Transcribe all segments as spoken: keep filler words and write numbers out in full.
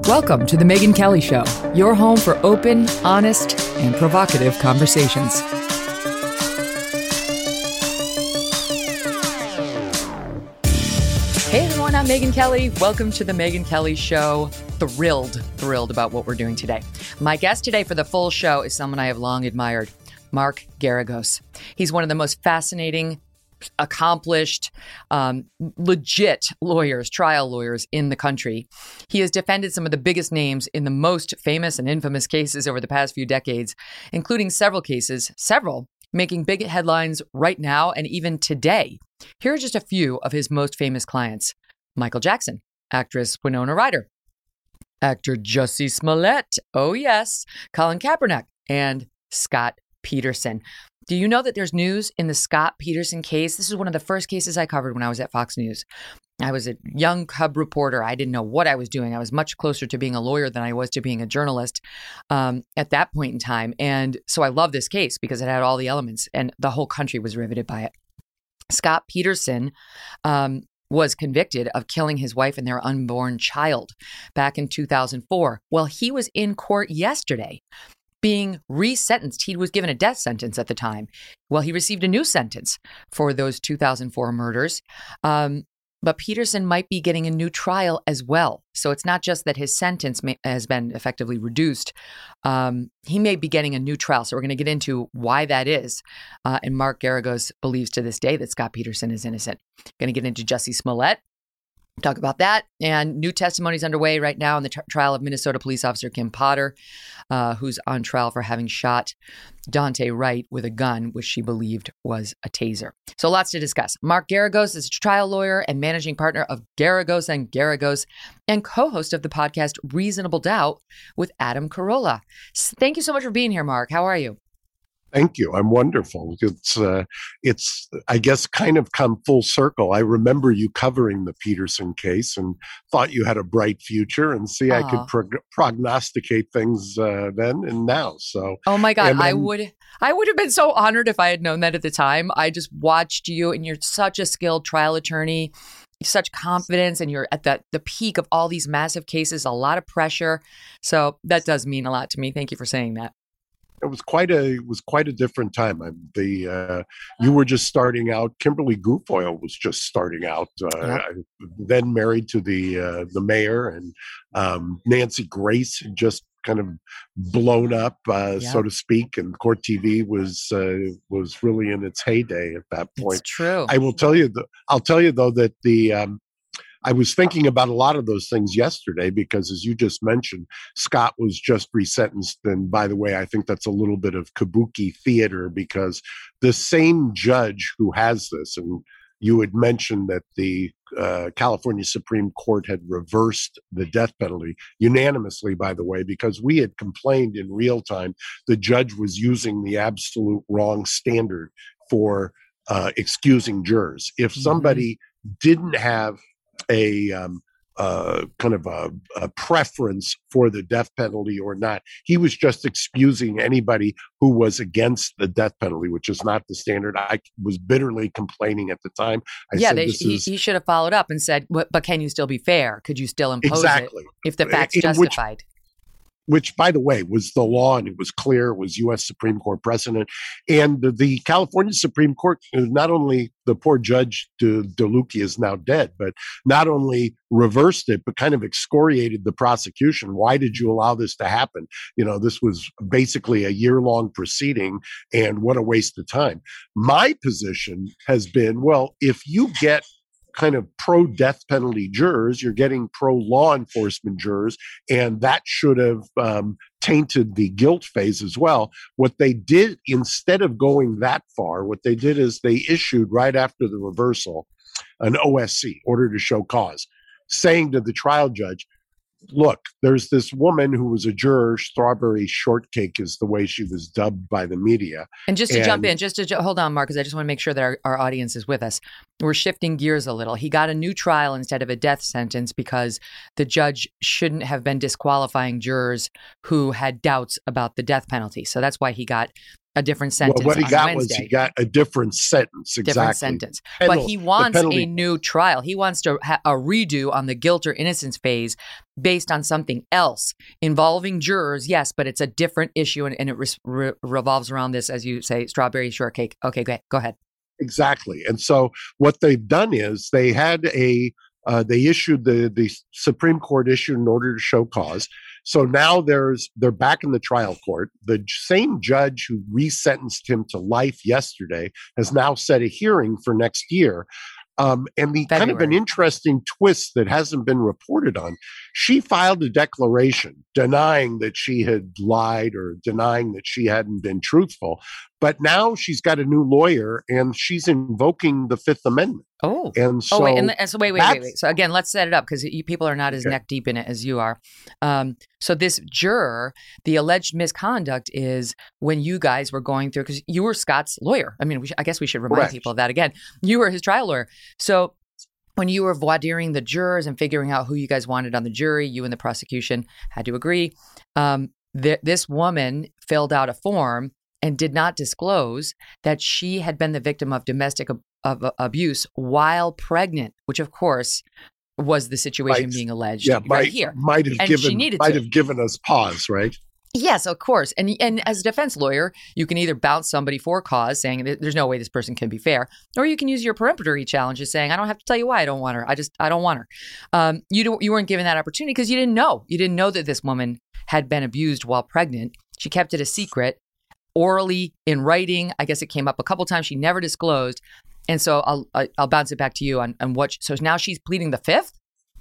Welcome to The Megyn Kelly Show, your home for open, honest, and provocative conversations. Hey everyone, I'm Megyn Kelly. Welcome to The Megyn Kelly Show. Thrilled, thrilled about what we're doing today. My guest today for the full show is someone I have long admired, Mark Geragos. He's one of the most fascinating, accomplished, um, legit lawyers, trial lawyers in the country. He has defended some of the biggest names in the most famous and infamous cases over the past few decades, including several cases, several making big headlines right now and even today. Here are just a few of his most famous clients: Michael Jackson, actress Winona Ryder, actor Jussie Smollett, oh yes, Colin Kaepernick, and Scott Peterson. Do you know that there's news in the Scott Peterson case? This is one of the first cases I covered when I was at Fox News. I was a young cub reporter. I didn't know what I was doing. I was much closer to being a lawyer than I was to being a journalist um, at that point in time. And so I love this case because it had all the elements and the whole country was riveted by it. Scott Peterson um, was convicted of killing his wife and their unborn child back in two thousand four. Well, he was in court yesterday being resentenced. He was given a death sentence at the time. Well, he received a new sentence for those two thousand four murders. Um, but Peterson might be getting a new trial as well. So it's not just that his sentence may, has been effectively reduced. Um, he may be getting a new trial. So we're going to get into why that is. Uh, and Mark Geragos believes to this day that Scott Peterson is innocent. Going to get into Jussie Smollett. Talk about that. And new testimonies underway right now in the t- trial of Minnesota police officer Kim Potter, uh, who's on trial for having shot Daunte Wright with a gun, which she believed was a taser. So lots to discuss. Mark Geragos is a trial lawyer and managing partner of Geragos and Geragos and co-host of the podcast Reasonable Doubt with Adam Carolla. Thank you so much for being here, Mark. How are you? Thank you. I'm wonderful. It's, uh, it's, I guess, kind of come full circle. I remember you covering the Peterson case and thought you had a bright future. And see, Aww. I could prog- prognosticate things uh, then and now. So, oh my God, and, I would, I would have been so honored if I had known that at the time. I just watched you, and you're such a skilled trial attorney. Such confidence, and you're at the, the peak of all these massive cases, a lot of pressure. So that does mean a lot to me. Thank you for saying that. It was quite a it was quite a different time. I, the uh, you were just starting out. Kimberly Guilfoyle was just starting out. Uh, yeah. Then married to the uh, the mayor, and um, Nancy Grace had just kind of blown up, uh, yeah. so to speak. And Court T V was uh, was really in its heyday at that point. It's true. I will tell you. Th- I'll tell you though that the. Um, I was thinking about a lot of those things yesterday because, as you just mentioned, Scott was just resentenced. And by the way, I think that's a little bit of kabuki theater because the same judge who has this, and you had mentioned that the uh, California Supreme Court had reversed the death penalty unanimously, by the way, because we had complained in real time the judge was using the absolute wrong standard for uh, excusing jurors. If somebody mm-hmm. didn't have a um, uh, kind of a, a preference for the death penalty or not, he was just excusing anybody who was against the death penalty, which is not the standard. I was bitterly complaining at the time. I yeah, said, they, this he, is... he should have followed up and said, but, but can you still be fair? Could you still impose exactly. it if the facts In justified? Which, which, by the way, was the law, and it was clear, it was U S Supreme Court precedent. And the, the California Supreme Court, not only the poor judge De, DeLucia is now dead, but not only reversed it, but kind of excoriated the prosecution. Why did you allow this to happen? You know, this was basically a year-long proceeding, and what a waste of time. My position has been, well, if you get kind of pro-death penalty jurors, you're getting pro-law enforcement jurors, and that should have um, tainted the guilt phase as well. What they did, instead of going that far, what they did is they issued, right after the reversal, an O S C, order to show cause, saying to the trial judge, look, there's this woman who was a juror, Strawberry Shortcake is the way she was dubbed by the media. And just to and, jump in, just to ju- hold on, Mark, because I just want to make sure that our, our audience is with us. We're shifting gears a little. He got a new trial instead of a death sentence because the judge shouldn't have been disqualifying jurors who had doubts about the death penalty. So that's why he got A different sentence. Well, what he on got Wednesday. was he got a different sentence. Exactly. Different sentence. Penal- but he wants penalty- a new trial. He wants to ha- a redo on the guilt or innocence phase based on something else involving jurors. Yes, but it's a different issue, and, and it re- re- revolves around this, as you say, strawberry shortcake. Okay, go ahead. Go ahead. Exactly. And so what they've done is they had a uh, they issued the the Supreme Court issued an order to show cause. So now there's they're back in the trial court. The same judge who resentenced him to life yesterday has now set a hearing for next year. Um, and the February. kind of an interesting twist that hasn't been reported on, she filed a declaration denying that she had lied or denying that she hadn't been truthful. But now she's got a new lawyer and she's invoking the Fifth Amendment. Oh, and so oh wait, and, the, and so wait, wait, wait, wait. So again, let's set it up because people are not as Okay. neck deep in it as you are. Um, so this juror, the alleged misconduct is when you guys were going through, because you were Scott's lawyer. I mean, we sh- I guess we should remind Correct. people of that again. You were his trial lawyer. So when you were voir diring the jurors and figuring out who you guys wanted on the jury, you and the prosecution had to agree. Um, th- this woman filled out a form and did not disclose that she had been the victim of domestic ab- of uh, abuse while pregnant, which of course was the situation Right. being alleged yeah, right might, here. might have And she given needed might to. have given us pause, right? Yes, of course. And and as a defense lawyer, you can either bounce somebody for cause, saying that there's no way this person can be fair, or you can use your peremptory challenges, saying I don't have to tell you why I don't want her. I just I don't want her. Um, you don't you weren't given that opportunity because you didn't know. You didn't know that this woman had been abused while pregnant. She kept it a secret, orally in writing. I guess it came up a couple times. She never disclosed. And so I'll I'll bounce it back to you on, on what. So now she's pleading the fifth.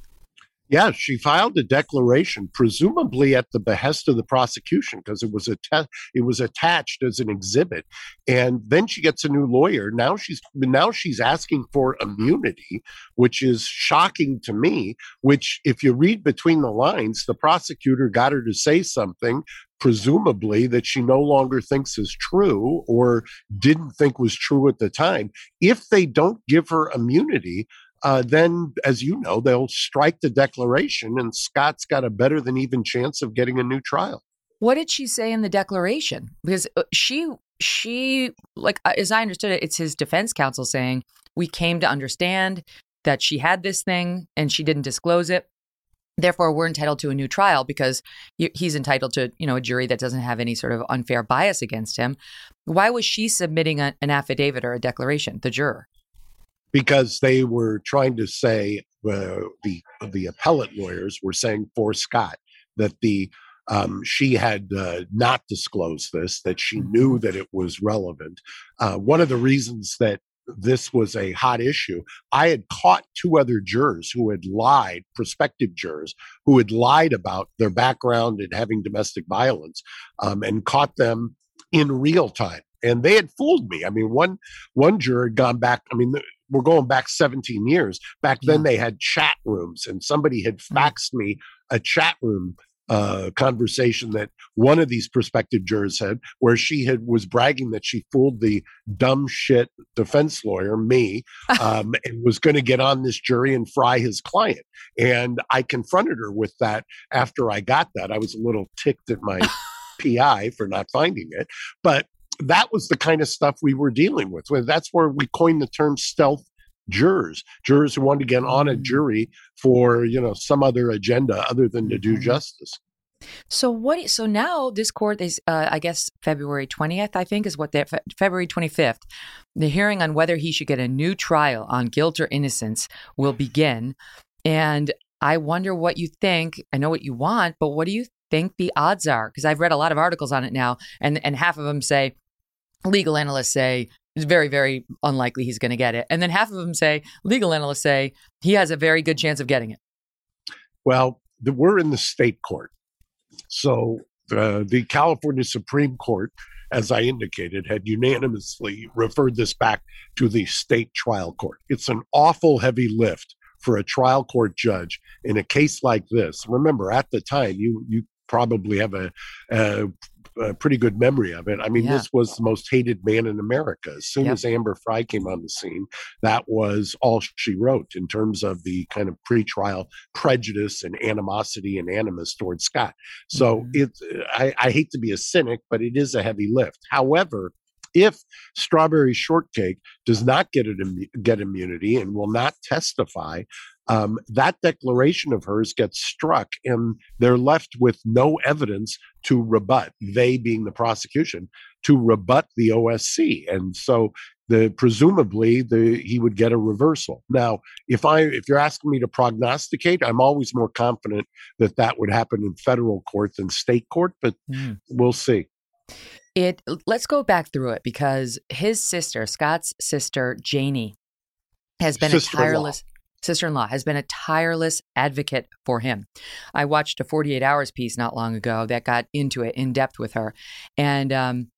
Yeah, she filed a declaration, presumably at the behest of the prosecution, because it was a te- it was attached as an exhibit. And then she gets a new lawyer. Now she's now she's asking for immunity, which is shocking to me. Which, if you read between the lines, the prosecutor got her to say something, presumably that she no longer thinks is true or didn't think was true at the time. If they don't give her immunity, Uh, then, as you know, they'll strike the declaration, and Scott's got a better than even chance of getting a new trial. What did she say in the declaration? Because uh, she, she, like, uh, as I understood it, it's his defense counsel saying, we came to understand that she had this thing and she didn't disclose it. Therefore, we're entitled to a new trial because he- he's entitled to, you know, a jury that doesn't have any sort of unfair bias against him. Why was she submitting a, an affidavit or a declaration, the juror? Because they were trying to say, uh, the the appellate lawyers were saying for Scott that the um, she had uh, not disclosed this, that she knew that it was relevant. Uh, one of the reasons that this was a hot issue, I had caught two other jurors who had lied, prospective jurors who had lied about their background in having domestic violence, um, and caught them in real time. And they had fooled me. I mean, one one juror had gone back. I mean, we're going back seventeen years. Back then, Yeah. they had chat rooms, and somebody had faxed me a chat room uh, conversation that one of these prospective jurors had, where she had was bragging that she fooled the dumb shit defense lawyer, me, um, and was going to get on this jury and fry his client. And I confronted her with that after I got that. I was a little ticked at my P I for not finding it, but that was the kind of stuff we were dealing with. That's where we coined the term stealth jurors, jurors who wanted to get on a jury for, you know, some other agenda other than to do Mhm. justice. So what? So now this court is, uh, I guess, February twentieth, I think, is what they Fe- February twenty-fifth. The hearing on whether he should get a new trial on guilt or innocence will begin. And I wonder what you think. I know what you want, but what do you think the odds are? Because I've read a lot of articles on it now, and and half of them say, legal analysts say it's very, very unlikely he's going to get it. And then half of them say, legal analysts say he has a very good chance of getting it. Well, the, we're in the state court. So uh, the California Supreme Court, as I indicated, had unanimously referred this back to the state trial court. It's an awful heavy lift for a trial court judge in a case like this. Remember, at the time, you you probably have a, a a pretty good memory of it. I mean, Yeah. this was the most hated man in America. As soon Yep. as Amber Fry came on the scene, that was all she wrote in terms of the kind of pretrial prejudice and animosity and animus towards Scott. So Mhm. it, I, I hate to be a cynic, but it is a heavy lift. However, if Strawberry Shortcake does not get it get immunity and will not testify, um, that declaration of hers gets struck, and they're left with no evidence to rebut. They being the prosecution to rebut the O S C, and so the presumably the he would get a reversal. Now, if I if you're asking me to prognosticate, I'm always more confident that that would happen in federal court than state court, but Mm. we'll see. It let's go back through it because his sister, Scott's sister, Janie, has been Sister-in-law. a tireless sister-in-law has been a tireless advocate for him. I watched a forty-eight hours piece not long ago that got into it in depth with her. And um,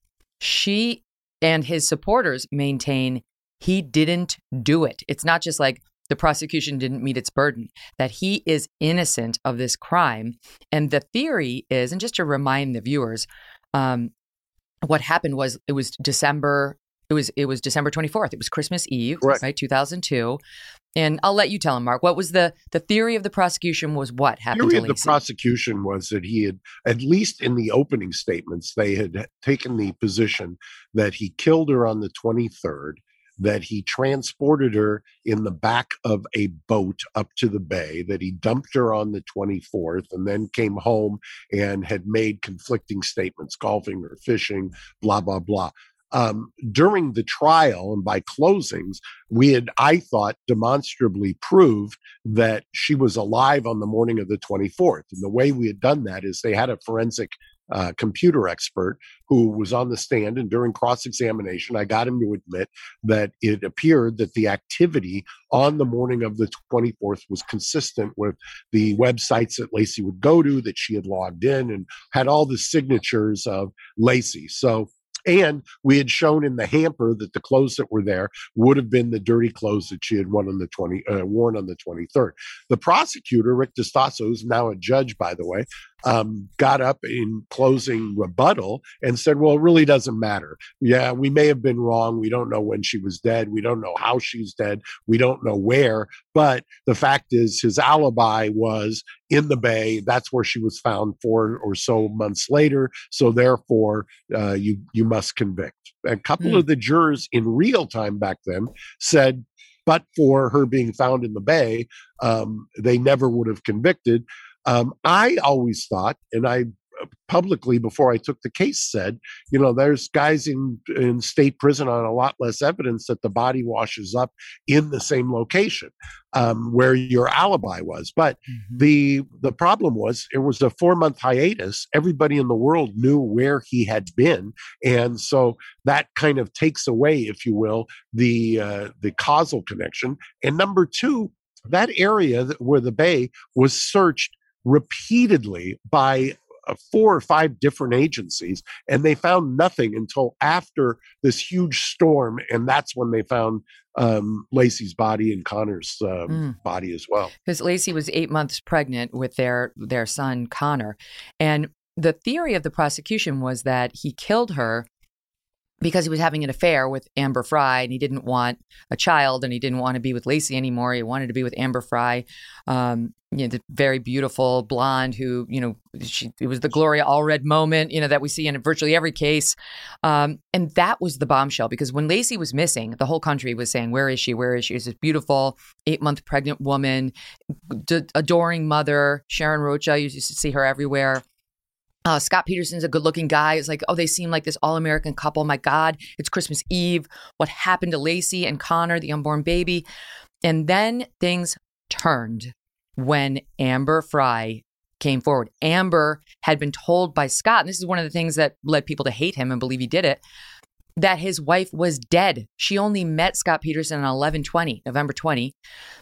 she and his supporters maintain he didn't do it. It's not just like the prosecution didn't meet its burden, that he is innocent of this crime. And the theory is, and just to remind the viewers, um, what happened was it was December. It was it was December twenty-fourth. It was Christmas Eve, Correct. right? two thousand two. And I'll let you tell him, Mark. What was the the theory of the prosecution? Was what happened The to theory of the Laci? prosecution was that he had, at least in the opening statements, they had taken the position that he killed her on the twenty-third, that he transported her in the back of a boat up to the bay, that he dumped her on the twenty-fourth, and then came home and had made conflicting statements, golfing or fishing, blah, blah, blah. Um, during the trial and by closings, we had, I thought, demonstrably proved that she was alive on the morning of the twenty-fourth. And the way we had done that is they had a forensic uh, computer expert who was on the stand, and during cross-examination, I got him to admit that it appeared that the activity on the morning of the twenty-fourth was consistent with the websites that Laci would go to, that she had logged in and had all the signatures of Laci. So, and we had shown in the hamper that the clothes that were there would have been the dirty clothes that she had worn on the twenty uh, worn on the twenty-third. The prosecutor, Rick DeStasso, who's now a judge, by the way, um, got up in closing rebuttal and said, well, it really doesn't matter. Yeah, we may have been wrong. We don't know when she was dead. We don't know how she's dead. We don't know where. But the fact is, his alibi was in the bay. That's where she was found four or so months later. So therefore, uh, you you must convict. A couple Hmm. of the jurors in real time back then said, but for her being found in the bay, um, they never would have convicted. Um, I always thought, and I publicly before I took the case said, you know, there's guys in, in state prison on a lot less evidence that the body washes up in the same location um, where your alibi was. But Mhm. the the problem was it was a four month hiatus. Everybody in the world knew where he had been, and so that kind of takes away, if you will, the uh, the causal connection. And number two, that area that, where the bay was searched repeatedly by uh, four or five different agencies, and they found nothing until after this huge storm, and that's when they found um, Laci's body and Connor's um, Mm. body as well. Because Laci was eight months pregnant with their their son Connor, and the theory of the prosecution was that he killed her because he was having an affair with Amber Fry, and he didn't want a child, and he didn't want to be with Laci anymore. He wanted to be with Amber Fry, um, you know, the very beautiful blonde who, you know, she, it was the Gloria Allred moment, you know, that we see in virtually every case. Um, and that was the bombshell, because when Laci was missing, the whole country was saying, where is she? Where is she? She's this beautiful eight-month pregnant woman, d- adoring mother. Sharon Rocha, you used to see her everywhere. Uh, Scott Peterson's a good-looking guy. It's like, oh, they seem like this all-American couple. My God, it's Christmas Eve. What happened to Laci and Connor, the unborn baby? And then things turned when Amber Fry came forward. Amber had been told by Scott, and this is one of the things that led people to hate him and believe he did it, that his wife was dead. She only met Scott Peterson on eleven twenty, November twentieth.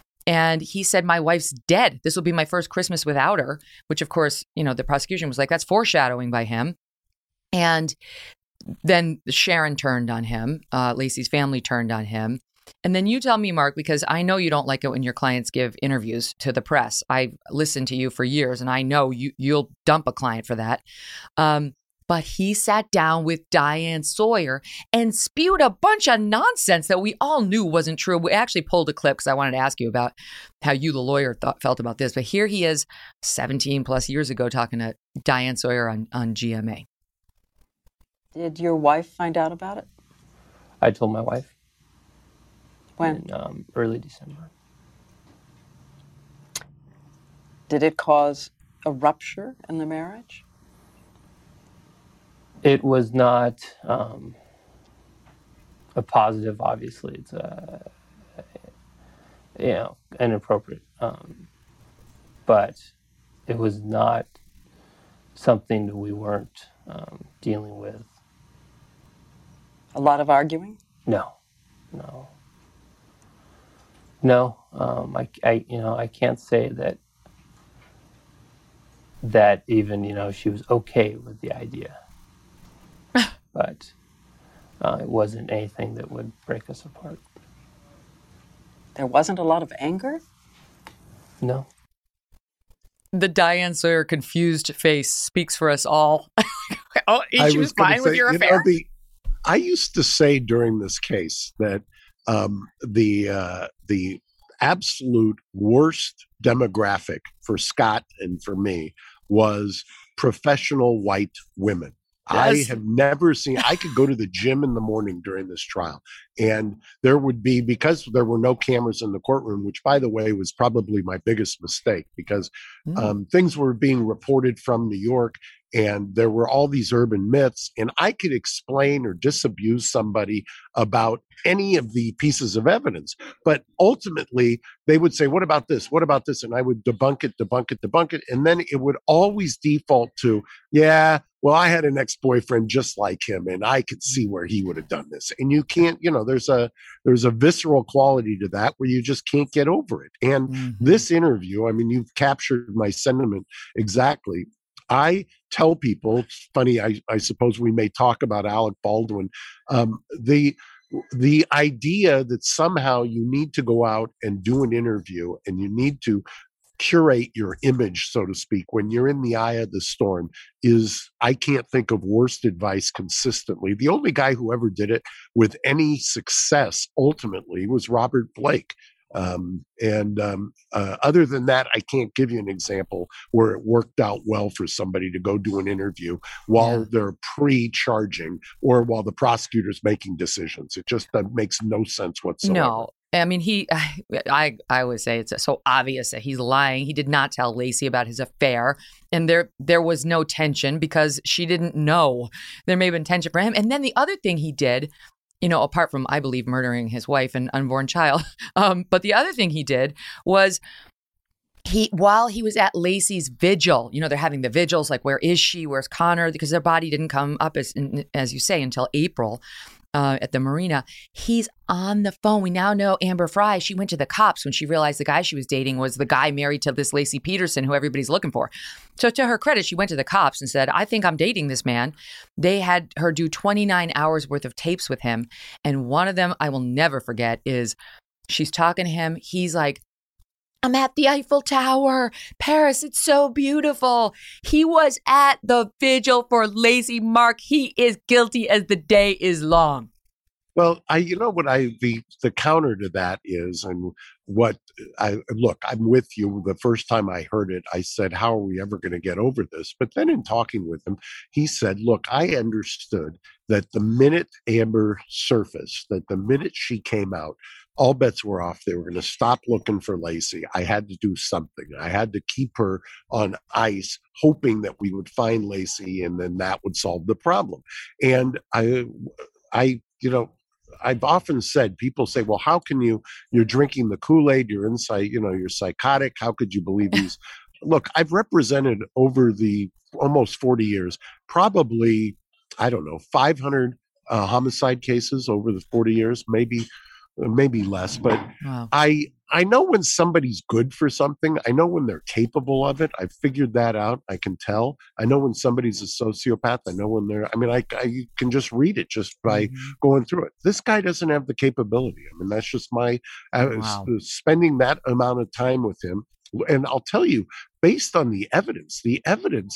And he said, my wife's dead. This will be my first Christmas without her, which, of course, you know, the prosecution was like, that's foreshadowing by him. And then Sharon turned on him. Uh, Laci's family turned on him. And then you tell me, Mark, because I know you don't like it when your clients give interviews to the press. I've listened to you for years, and I know you, you'll dump a client for that. Um, but he sat down with Diane Sawyer and spewed a bunch of nonsense that we all knew wasn't true. We actually pulled a clip because I wanted to ask you about how you, the lawyer, thought, felt about this. But here he is seventeen plus years ago talking to Diane Sawyer on, on G M A. Did your wife find out about it? I told my wife. When? In um, early December. Did it cause a rupture in the marriage? It was not um, a positive, obviously. It's a, you know, inappropriate. Um, but it was not something that we weren't um, dealing with. A lot of arguing? No, no. No, um, I, I, you know, I can't say that that even, you know, she was okay with the idea. But uh, it wasn't anything that would break us apart. There wasn't a lot of anger? No. The Diane Sawyer confused face speaks for us all. Oh, she was, was fine say, with your affair? You know, the, I used to say during this case that um, the uh, the absolute worst demographic for Scott and for me was professional white women. Yes. I have never seen, I could go to the gym in the morning during this trial, and there would be, because there were no cameras in the courtroom, which, by the way, was probably my biggest mistake, because mm. um, things were being reported from New York, and there were all these urban myths, and I could explain or disabuse somebody about any of the pieces of evidence. But ultimately, they would say, what about this? What about this? And I would debunk it, debunk it, debunk it. And then it would always default to, yeah, well, I had an ex-boyfriend just like him, and I could see where he would have done this. And you can't, you know, there's a there's a visceral quality to that where you just can't get over it. And mm-hmm. this interview, I mean, you've captured my sentiment exactly. I tell people, it's funny, I, I suppose we may talk about Alec Baldwin, um, the the idea that somehow you need to go out and do an interview and you need to curate your image, so to speak, when you're in the eye of the storm is, I can't think of worst advice consistently. The only guy who ever did it with any success ultimately was Robert Blake. Um, and um, uh, other than that, I can't give you an example where it worked out well for somebody to go do an interview while yeah. they're pre-charging or while the prosecutor's making decisions. It just uh, makes no sense whatsoever. No. I mean, he, I, I would say it's so obvious that he's lying. He did not tell Laci about his affair, and there, there was no tension because she didn't know. There may have been tension for him. And then the other thing he did, you know, apart from, I believe, murdering his wife and unborn child, um, but the other thing he did was he, while he was at Laci's vigil, you know, they're having the vigils, like, where is she? Where's Connor? Because their body didn't come up, as, as you say, until April. Uh, at the marina, he's on the phone. We now know Amber Frey, she went to the cops when she realized the guy she was dating was the guy married to this Laci Peterson, who everybody's looking for. So to her credit, she went to the cops and said, I think I'm dating this man. They had her do twenty-nine hours worth of tapes with him. And one of them I will never forget is she's talking to him. He's like, I'm at the Eiffel Tower. Paris, it's so beautiful. He was at the vigil for Laci. Mark, he is guilty as the day is long. Well, I, you know what I, the, the counter to that is, and what I, look, I'm with you. The first time I heard it, I said, how are we ever going to get over this? But then in talking with him, he said, look, I understood that the minute Amber surfaced, that the minute she came out, all bets were off. They were going to stop looking for Laci. I had to do something. I had to keep her on ice, hoping that we would find Laci, and then that would solve the problem. And I, I, you know, I've often said, people say, well, how can you, you're drinking the Kool-Aid, you're inside, you know, you're psychotic. How could you believe these? Look, I've represented over the almost forty years, probably, I don't know, five hundred uh, homicide cases over the forty years, maybe maybe less, but wow. I I know when somebody's good for something. I know when they're capable of it. I've figured that out. I can tell. I know when somebody's a sociopath. I know when they're, I mean, I, I can just read it just by mm-hmm. going through it. This guy doesn't have the capability. I mean, that's just my, uh, wow. spending that amount of time with him. And I'll tell you, based on the evidence, the evidence,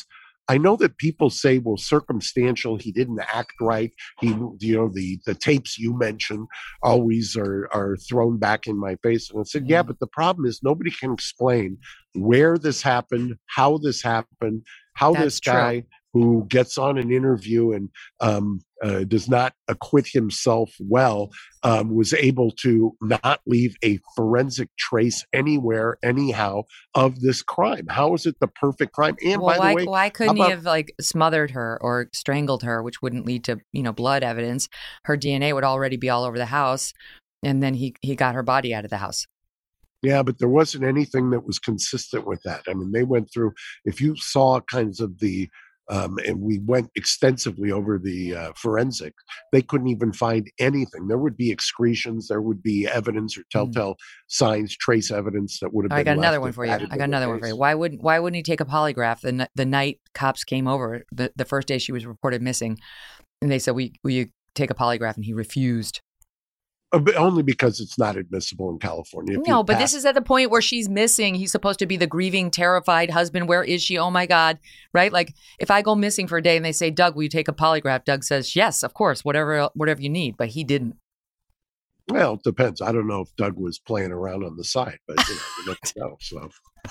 I know that people say, well, circumstantial, he didn't act right. He, you know, the the tapes you mentioned always are are thrown back in my face. And I said, yeah, Yeah. but the problem is nobody can explain where this happened, how this happened, how That's this true. guy who gets on an interview and um, uh, does not acquit himself well um, was able to not leave a forensic trace anywhere, anyhow, of this crime. How is it the perfect crime? And Well, by why the way, why how couldn't he about have like smothered her or strangled her, which wouldn't lead to, you know, blood evidence? Her D N A would already be all over the house, and then he he got her body out of the house. Yeah, but there wasn't anything that was consistent with that. I mean, they went through, if you saw kinds of the, um, and we went extensively over the uh, forensic, they couldn't even find anything. There would be excretions, there would be evidence or Mm. telltale signs, trace evidence that would have I been got another left one if for you. that had I been got the another one for you. case. Why wouldn't why wouldn't he take a polygraph the n- the night cops came over the the first day she was reported missing, and they said, "We will you take a polygraph?" And he refused. Uh, but only because it's not admissible in California. If you No, but this pass- is at the point where she's missing. He's supposed to be the grieving, terrified husband. Where is she? Oh my God. Right? Like if I go missing for a day and they say, Doug, will you take a polygraph? Doug says, yes, of course, whatever, whatever you need. But he didn't. Well, it depends. I don't know if Doug was playing around on the side, but you know, you never know. So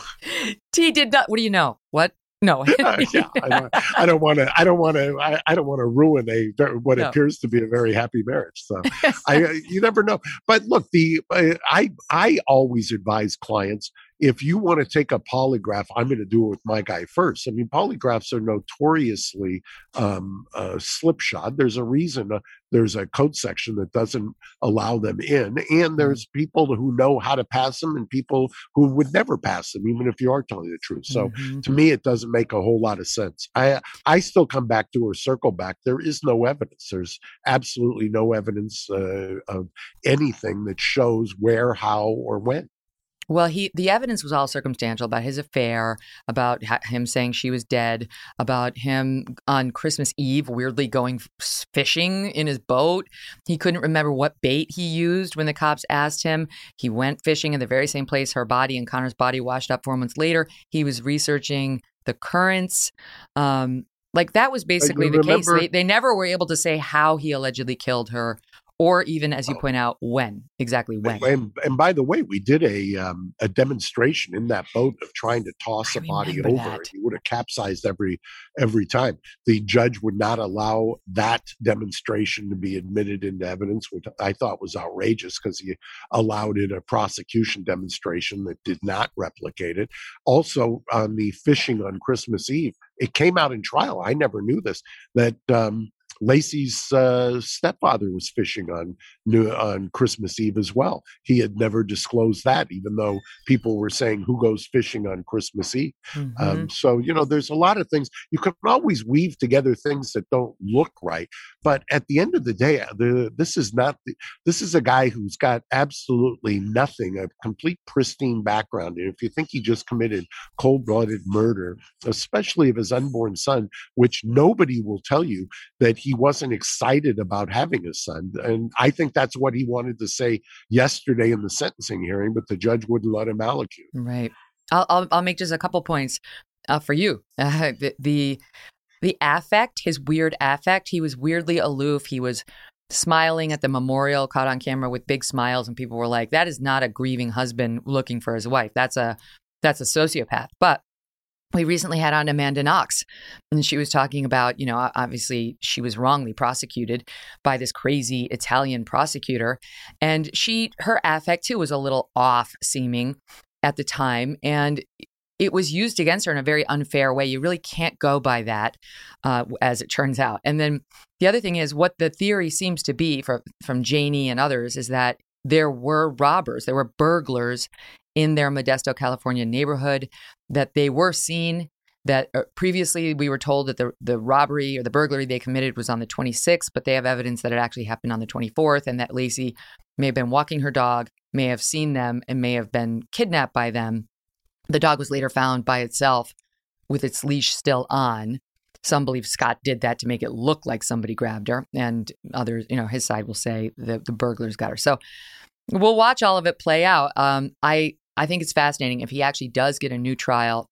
T did not. What do you know? What? No. yeah, I don't, I don't want to. I don't want to. I, I don't want to ruin a what No. appears to be a very happy marriage. So, I you never know. But look, the uh, I I always advise clients, if you want to take a polygraph, I'm going to do it with my guy first. I mean, polygraphs are notoriously um, uh, slipshod. There's a reason. Uh, there's a code section that doesn't allow them in, and there's people who know how to pass them, and people who would never pass them, even if you are telling the truth. So, Mhm. to me, it doesn't make a whole lot of sense. I I still come back to or circle back. There is no evidence. There's absolutely no evidence uh, of anything that shows where, how, or when. Well, he the evidence was all circumstantial about his affair, about ha- him saying she was dead, about him on Christmas Eve weirdly going f- fishing in his boat. He couldn't remember what bait he used when the cops asked him. He went fishing in the very same place her body and Connor's body washed up four months later. He was researching the currents. Um, like that was basically the case. remember- They, they never were able to say how he allegedly killed her, or even, as you point out, when exactly when. And, and by the way, we did a um, a demonstration in that boat of trying to toss I a body remember over. that. And you would have capsized every every time. The judge would not allow that demonstration to be admitted into evidence, which I thought was outrageous because he allowed it a prosecution demonstration that did not replicate it. Also, on the fishing on Christmas Eve, it came out in trial. I never knew this, that um, Lacey's uh, stepfather was fishing on New, on Christmas Eve as well. He had never disclosed that, even though people were saying, who goes fishing on Christmas Eve? Mhm. Um, so, you know, there's a lot of things. You can always weave together things that don't look right. But at the end of the day, the, this is not, the, this is a guy who's got absolutely nothing, a complete pristine background. And if you think he just committed cold-blooded murder, especially of his unborn son, which nobody will tell you that he wasn't excited about having a son. And I think that's what he wanted to say yesterday in the sentencing hearing, but the judge wouldn't let him allocute. Right. I'll, I'll I'll make just a couple points uh, for you. Uh, the, the the affect, his weird affect. He was weirdly aloof. He was smiling at the memorial, caught on camera with big smiles, and people were like, "That is not a grieving husband looking for his wife. That's a that's a sociopath." But we recently had on Amanda Knox, and she was talking about, you know, obviously she was wrongly prosecuted by this crazy Italian prosecutor. And she, her affect too was a little off seeming at the time. And it was used against her in a very unfair way. You really can't go by that, uh, as it turns out. And then the other thing is, what the theory seems to be from, from Janie and others is that there were robbers, there were burglars in their Modesto, California neighborhood, that they were seen, that uh, previously we were told that the, the robbery or the burglary they committed was on the twenty-sixth, but they have evidence that it actually happened on the twenty-fourth, and that Lacey may have been walking her dog, may have seen them, and may have been kidnapped by them. The dog was later found by itself with its leash still on. Some believe Scott did that to make it look like somebody grabbed her, and others, you know, his side will say the, the burglars got her. So we'll watch all of it play out. Um, I I think it's fascinating if he actually does get a new trial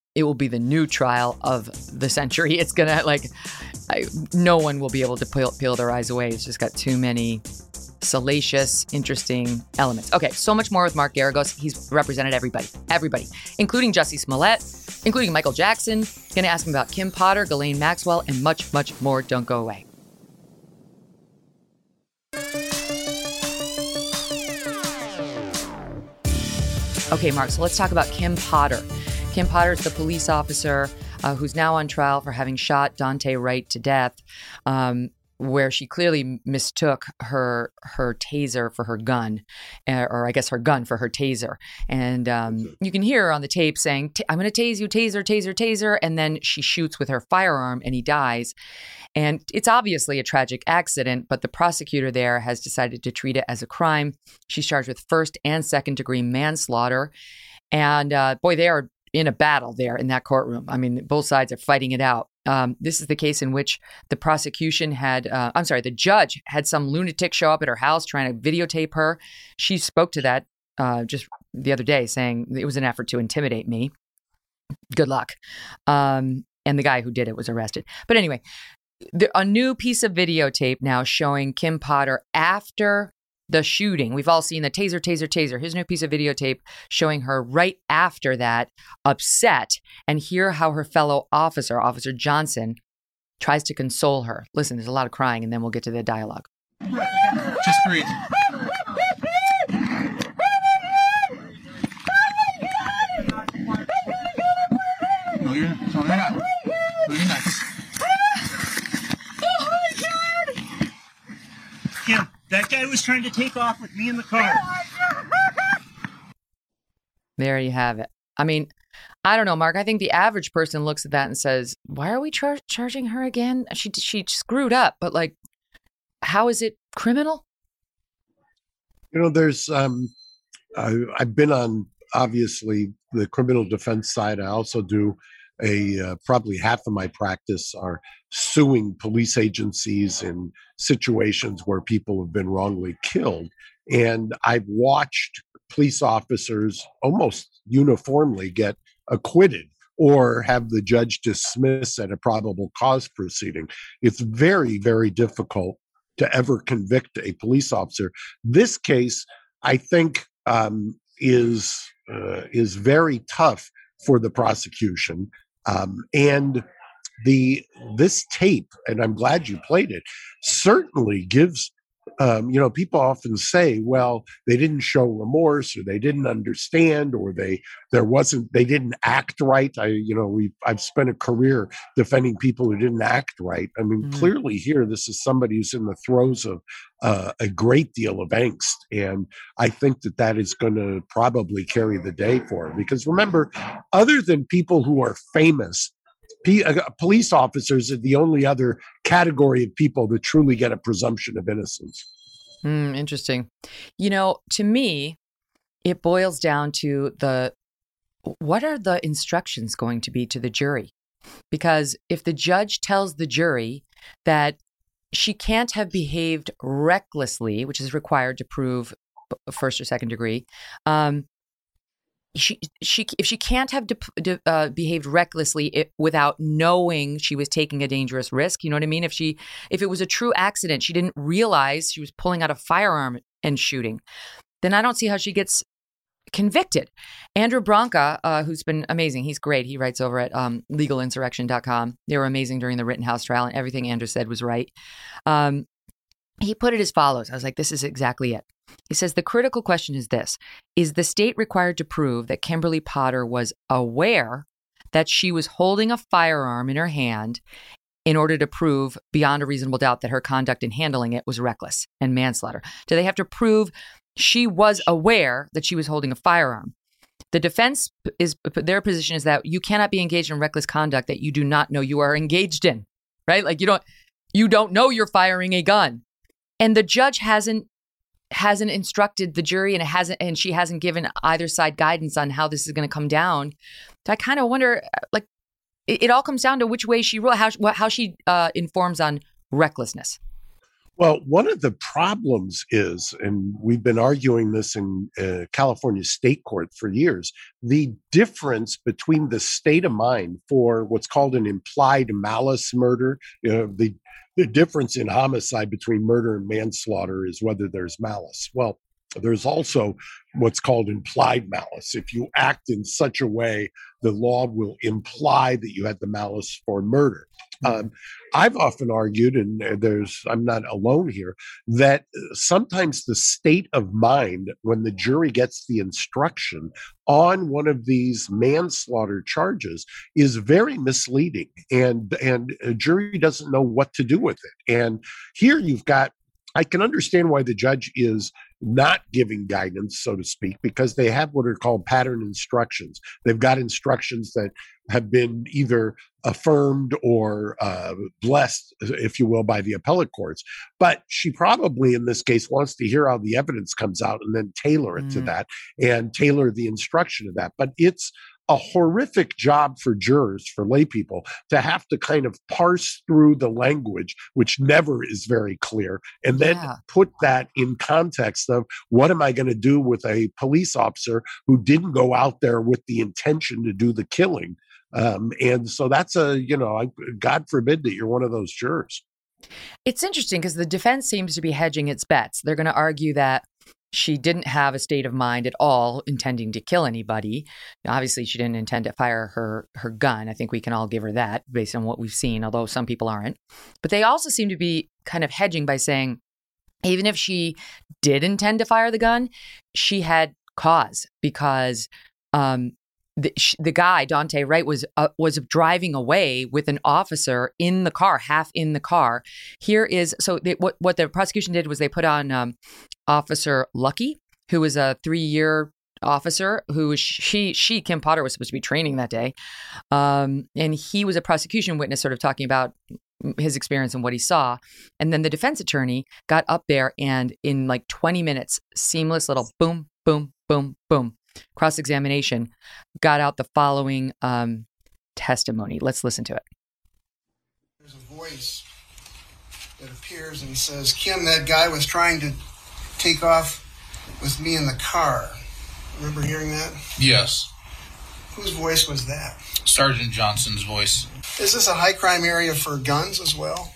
it will be the new trial of the century. It's going to, like, I, no one will be able to peel, peel their eyes away. It's just got too many salacious, interesting elements. Okay, so much more with Mark Geragos. He's represented everybody, everybody, including Jussie Smollett, including Michael Jackson. Going to ask him about Kim Potter, Ghislaine Maxwell, and much, much more. Don't go away. Okay, Mark, so let's talk about Kim Potter. Kim Potter is the police officer uh, who's now on trial for having shot Daunte Wright to death, um, where she clearly mistook her her taser for her gun, uh, or I guess her gun for her taser. And um, you can hear her on the tape saying, I'm going to tase you, taser, taser, taser. And then she shoots with her firearm and he dies. And it's obviously a tragic accident, but the prosecutor there has decided to treat it as a crime. She's charged with first and second degree manslaughter. And uh, boy, they are in a battle there in that courtroom. I mean, both sides are fighting it out. Um, this is the case in which the prosecution had, uh, I'm sorry, the judge had some lunatic show up at her house trying to videotape her. She spoke to that uh, just the other day, saying it was an effort to intimidate me. Good luck. Um, and the guy who did it was arrested. But anyway, the, a new piece of videotape now showing Kim Potter after the shooting. We've all seen the taser, taser, taser. Here's a new piece of videotape showing her right after that, upset, and hear how her fellow officer, Officer Johnson, tries to console her. Listen, there's a lot of crying, and then we'll get to the dialogue. Just breathe. No, you're not. No, you're not. No, you're not. Kim, that guy was trying to take off with me in the car. There you have it. I mean, I don't know, Mark. I think the average person looks at that and says, why are we char- charging her again? She she screwed up, but like, how is it criminal? You know, there's, um, I, I've been on, obviously, the criminal defense side. I also do a, uh, probably half of my practice are suing police agencies in situations where people have been wrongly killed. And I've watched police officers almost uniformly get acquitted or have the judge dismiss at a probable cause proceeding. It's very, very difficult to ever convict a police officer. This case, I think, um, is uh, is very tough for the prosecution. Um, and the this tape, and I'm glad you played it, certainly gives, um, you know, people often say, well, they didn't show remorse, or they didn't understand, or they there wasn't they didn't act right. I, you know, we I've spent a career defending people who didn't act right. I mean, mm-hmm. Clearly here, this is somebody who's in the throes of uh, a great deal of angst, and I think that that is going to probably carry the day for her. Because remember, other than people who are famous, P- uh, police officers are the only other category of people that truly get a presumption of innocence. Mm, interesting. You know, to me, it boils down to the, what are the instructions going to be to the jury? Because if the judge tells the jury that she can't have behaved recklessly, which is required to prove first or second degree, um, She she if she can't have de, de, uh, behaved recklessly it, without knowing she was taking a dangerous risk, you know what I mean? If she if it was a true accident, she didn't realize she was pulling out a firearm and shooting, then I don't see how she gets convicted. Andrew Branca, uh, who's been amazing, he's great. He writes over at um, legal insurrection dot com. They were amazing during the Rittenhouse trial, and everything Andrew said was right. Um, he put it as follows. I was like, this is exactly it. He says, the critical question is this: is the state required to prove that Kimberly Potter was aware that she was holding a firearm in her hand in order to prove beyond a reasonable doubt that her conduct in handling it was reckless and manslaughter? Do they have to prove she was aware that she was holding a firearm? The defense is, their position is that you cannot be engaged in reckless conduct that you do not know you are engaged in, right? Like you don't, you don't know you're firing a gun. And the judge hasn't hasn't instructed the jury, and it hasn't, and she hasn't given either side guidance on how this is going to come down. So I kind of wonder, like, it, it all comes down to which way she how how she uh, informs on recklessness. Well, one of the problems is, and we've been arguing this in uh, California state court for years, the difference between the state of mind for what's called an implied malice murder. You know, the the difference in homicide between murder and manslaughter is whether there's malice. Well, there's also what's called implied malice. If you act in such a way, the law will imply that you had the malice for murder. Um, I've often argued, and there's I'm not alone here, that sometimes the state of mind when the jury gets the instruction on one of these manslaughter charges is very misleading, and and a jury doesn't know what to do with it. And here you've got, I can understand why the judge is not giving guidance, so to speak, because they have what are called pattern instructions. They've got instructions that have been either affirmed or uh, blessed, if you will, by the appellate courts. But she probably, in this case, wants to hear how the evidence comes out and then tailor it mm. to that and tailor the instruction to that. But it's a horrific job for jurors, for lay people, to have to kind of parse through the language, which never is very clear, and then yeah. put that in context of what am I going to do with a police officer who didn't go out there with the intention to do the killing. Um, and so that's a, you know, God forbid that you're one of those jurors. It's interesting because the defense seems to be hedging its bets. They're going to argue that she didn't have a state of mind at all intending to kill anybody. Obviously, she didn't intend to fire her her gun. I think we can all give her that based on what we've seen, although some people aren't. But they also seem to be kind of hedging by saying, even if she did intend to fire the gun, she had cause because um, the, the guy, Daunte Wright, was uh, was driving away with an officer in the car, half in the car. Here is, so they, what, what the prosecution did was they put on um, Officer Lucky, who was a three-year officer who was, she, she, Kim Potter, was supposed to be training that day. Um, and he was a prosecution witness sort of talking about his experience and what he saw. And then the defense attorney got up there and in like twenty minutes, seamless little boom, boom, boom, boom, cross-examination, got out the following um, testimony. Let's listen to it. There's a voice that appears and says, Kim, that guy was trying to take off with me in the car. Remember hearing that? Yes. Whose voice was that? Sergeant Johnson's voice. Is this a high crime area for guns as well?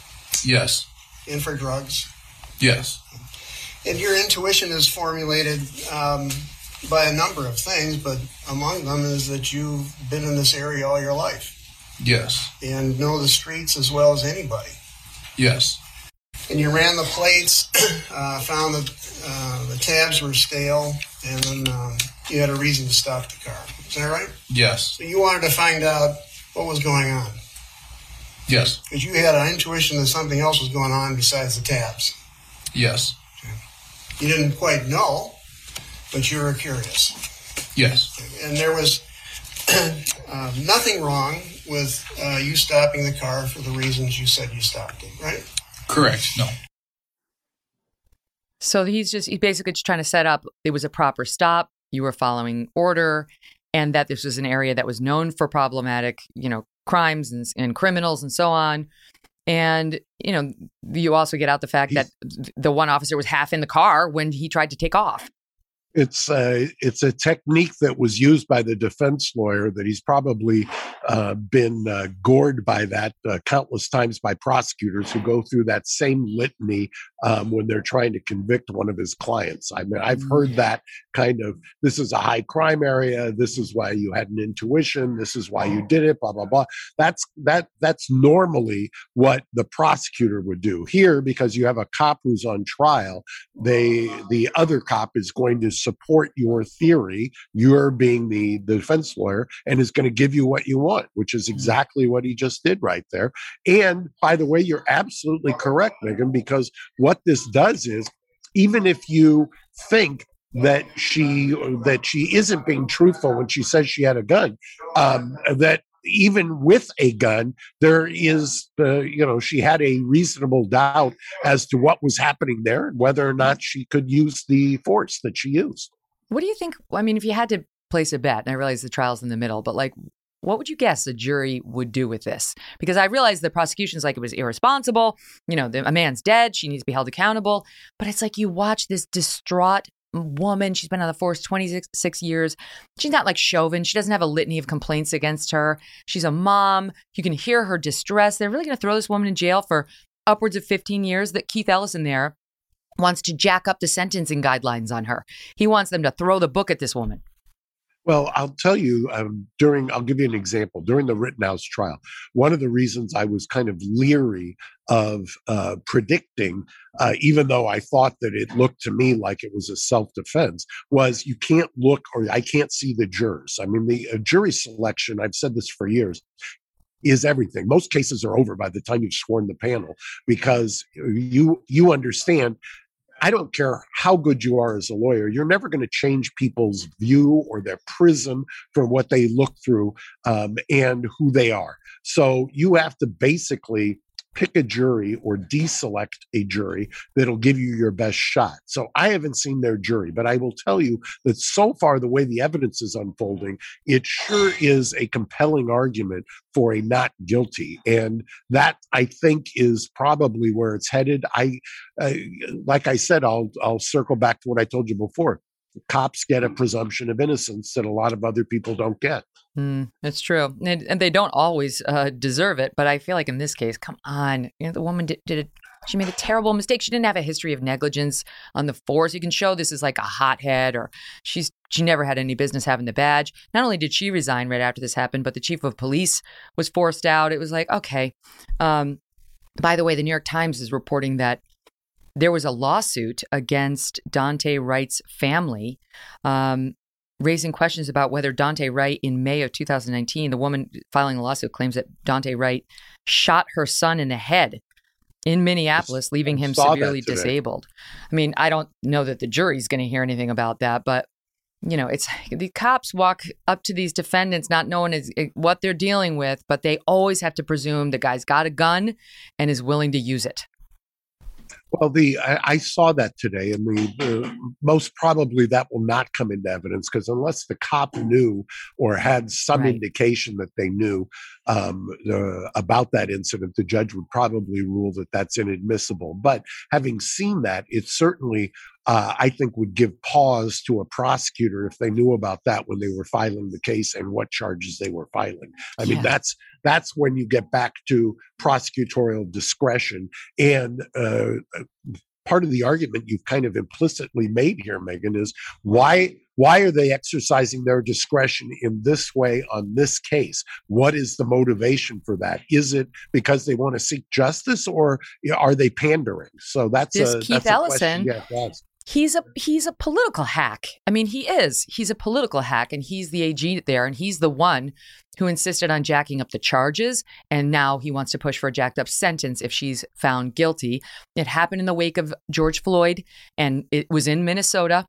Yes. And for drugs? Yes. And your intuition is formulated um, by a number of things, but among them is that you've been in this area all your life. Yes. And know the streets as well as anybody. Yes. And you ran the plates, uh, found that uh, the tabs were stale, and then um, you had a reason to stop the car. Is that right? Yes. So you wanted to find out what was going on. Yes. Because you had an intuition that something else was going on besides the tabs. Yes. You didn't quite know, but you were curious. Yes. And there was uh, nothing wrong with uh, you stopping the car for the reasons you said you stopped it, right? Correct. No. So he's just, he's basically just trying to set up, it was a proper stop, you were following order, and that this was an area that was known for problematic, you know, crimes and, and criminals and so on. And, you know, you also get out the fact he's, that the one officer was half in the car when he tried to take off. It's a, it's a technique that was used by the defense lawyer that he's probably uh, been uh, gored by that uh, countless times by prosecutors who go through that same litany um, when they're trying to convict one of his clients. I mean, I've heard that kind of, this is a high crime area. This is why you had an intuition. This is why you did it, blah, blah, blah. That's, that, that's normally what the prosecutor would do. Here, because you have a cop who's on trial, they, the other cop is going to support your theory, you're being the, the defense lawyer, and is going to give you what you want, which is exactly what he just did right there. And by the way, you're absolutely correct, Megan, because what this does is, even if you think that she that she isn't being truthful when she says she had a gun, um, that even with a gun, there is, uh, you know, she had a reasonable doubt as to what was happening there and whether or not she could use the force that she used. What do you think? I mean, if you had to place a bet, and I realize the trial's in the middle, but like, What would you guess a jury would do with this? Because I realize the prosecution's like it was irresponsible. You know, the, a man's dead. She needs to be held accountable. But it's like you watch this distraught woman. She's been on the force twenty-six years. She's not like Chauvin. She doesn't have a litany of complaints against her. She's a mom. You can hear her distress. They're really going to throw this woman in jail for upwards of fifteen years. That Keith Ellison there wants to jack up the sentencing guidelines on her. He wants them to throw the book at this woman. Well, I'll tell you, um, during, I'll give you an example. During the Rittenhouse trial, one of the reasons I was kind of leery of uh, predicting, uh, even though I thought that it looked to me like it was a self-defense, was you can't look, or I can't see the jurors. I mean, the uh, jury selection, I've said this for years, is everything. Most cases are over by the time you've sworn the panel, because you you understand, I don't care how good you are as a lawyer, you're never going to change people's view or their prism from what they look through um, and who they are. So you have to basically pick a jury or deselect a jury that'll give you your best shot. So I haven't seen their jury, but I will tell you that so far, the way the evidence is unfolding, it sure is a compelling argument for a not guilty. And that, I think, is probably where it's headed. I, uh, like I said, I'll, I'll circle back to what I told you before. Cops get a presumption of innocence that a lot of other people don't get. Mm, it's true. And, and they don't always uh, deserve it. But I feel like in this case, come on, you know, the woman did, did it. She made a terrible mistake. She didn't have a history of negligence on the force. You can show this is like a hothead, or she's she never had any business having the badge. Not only did she resign right after this happened, but the chief of police was forced out. It was like, okay. Um, by the way, the New York Times is reporting that there was a lawsuit against Daunte Wright's family, um, raising questions about whether Daunte Wright, in May of two thousand nineteen, the woman filing the lawsuit claims that Daunte Wright shot her son in the head in Minneapolis, leaving him severely disabled. I mean, I don't know that the jury's going to hear anything about that, but you know, it's the cops walk up to these defendants not knowing is, what they're dealing with, but they always have to presume the guy's got a gun and is willing to use it. Well, the I, I saw that today, and the uh, most probably that will not come into evidence, because unless the cop knew or had some Right. indication that they knew um, uh, about that incident, the judge would probably rule that that's inadmissible. But having seen that, it certainly, uh, I think, would give pause to a prosecutor if they knew about that when they were filing the case and what charges they were filing. I mean, Yeah. that's that's when you get back to prosecutorial discretion. And uh, part of the argument you've kind of implicitly made here, Megan, is why why are they exercising their discretion in this way on this case? What is the motivation for that? Is it because they want to seek justice, or are they pandering? So that's This a, Keith that's a Ellison, question. Yeah, that's- He's a he's a political hack. I mean, he is. He's a political hack, and he's the A G there, and he's the one who insisted on jacking up the charges, and now he wants to push for a jacked up sentence if she's found guilty. It happened in the wake of George Floyd, and it was in Minnesota.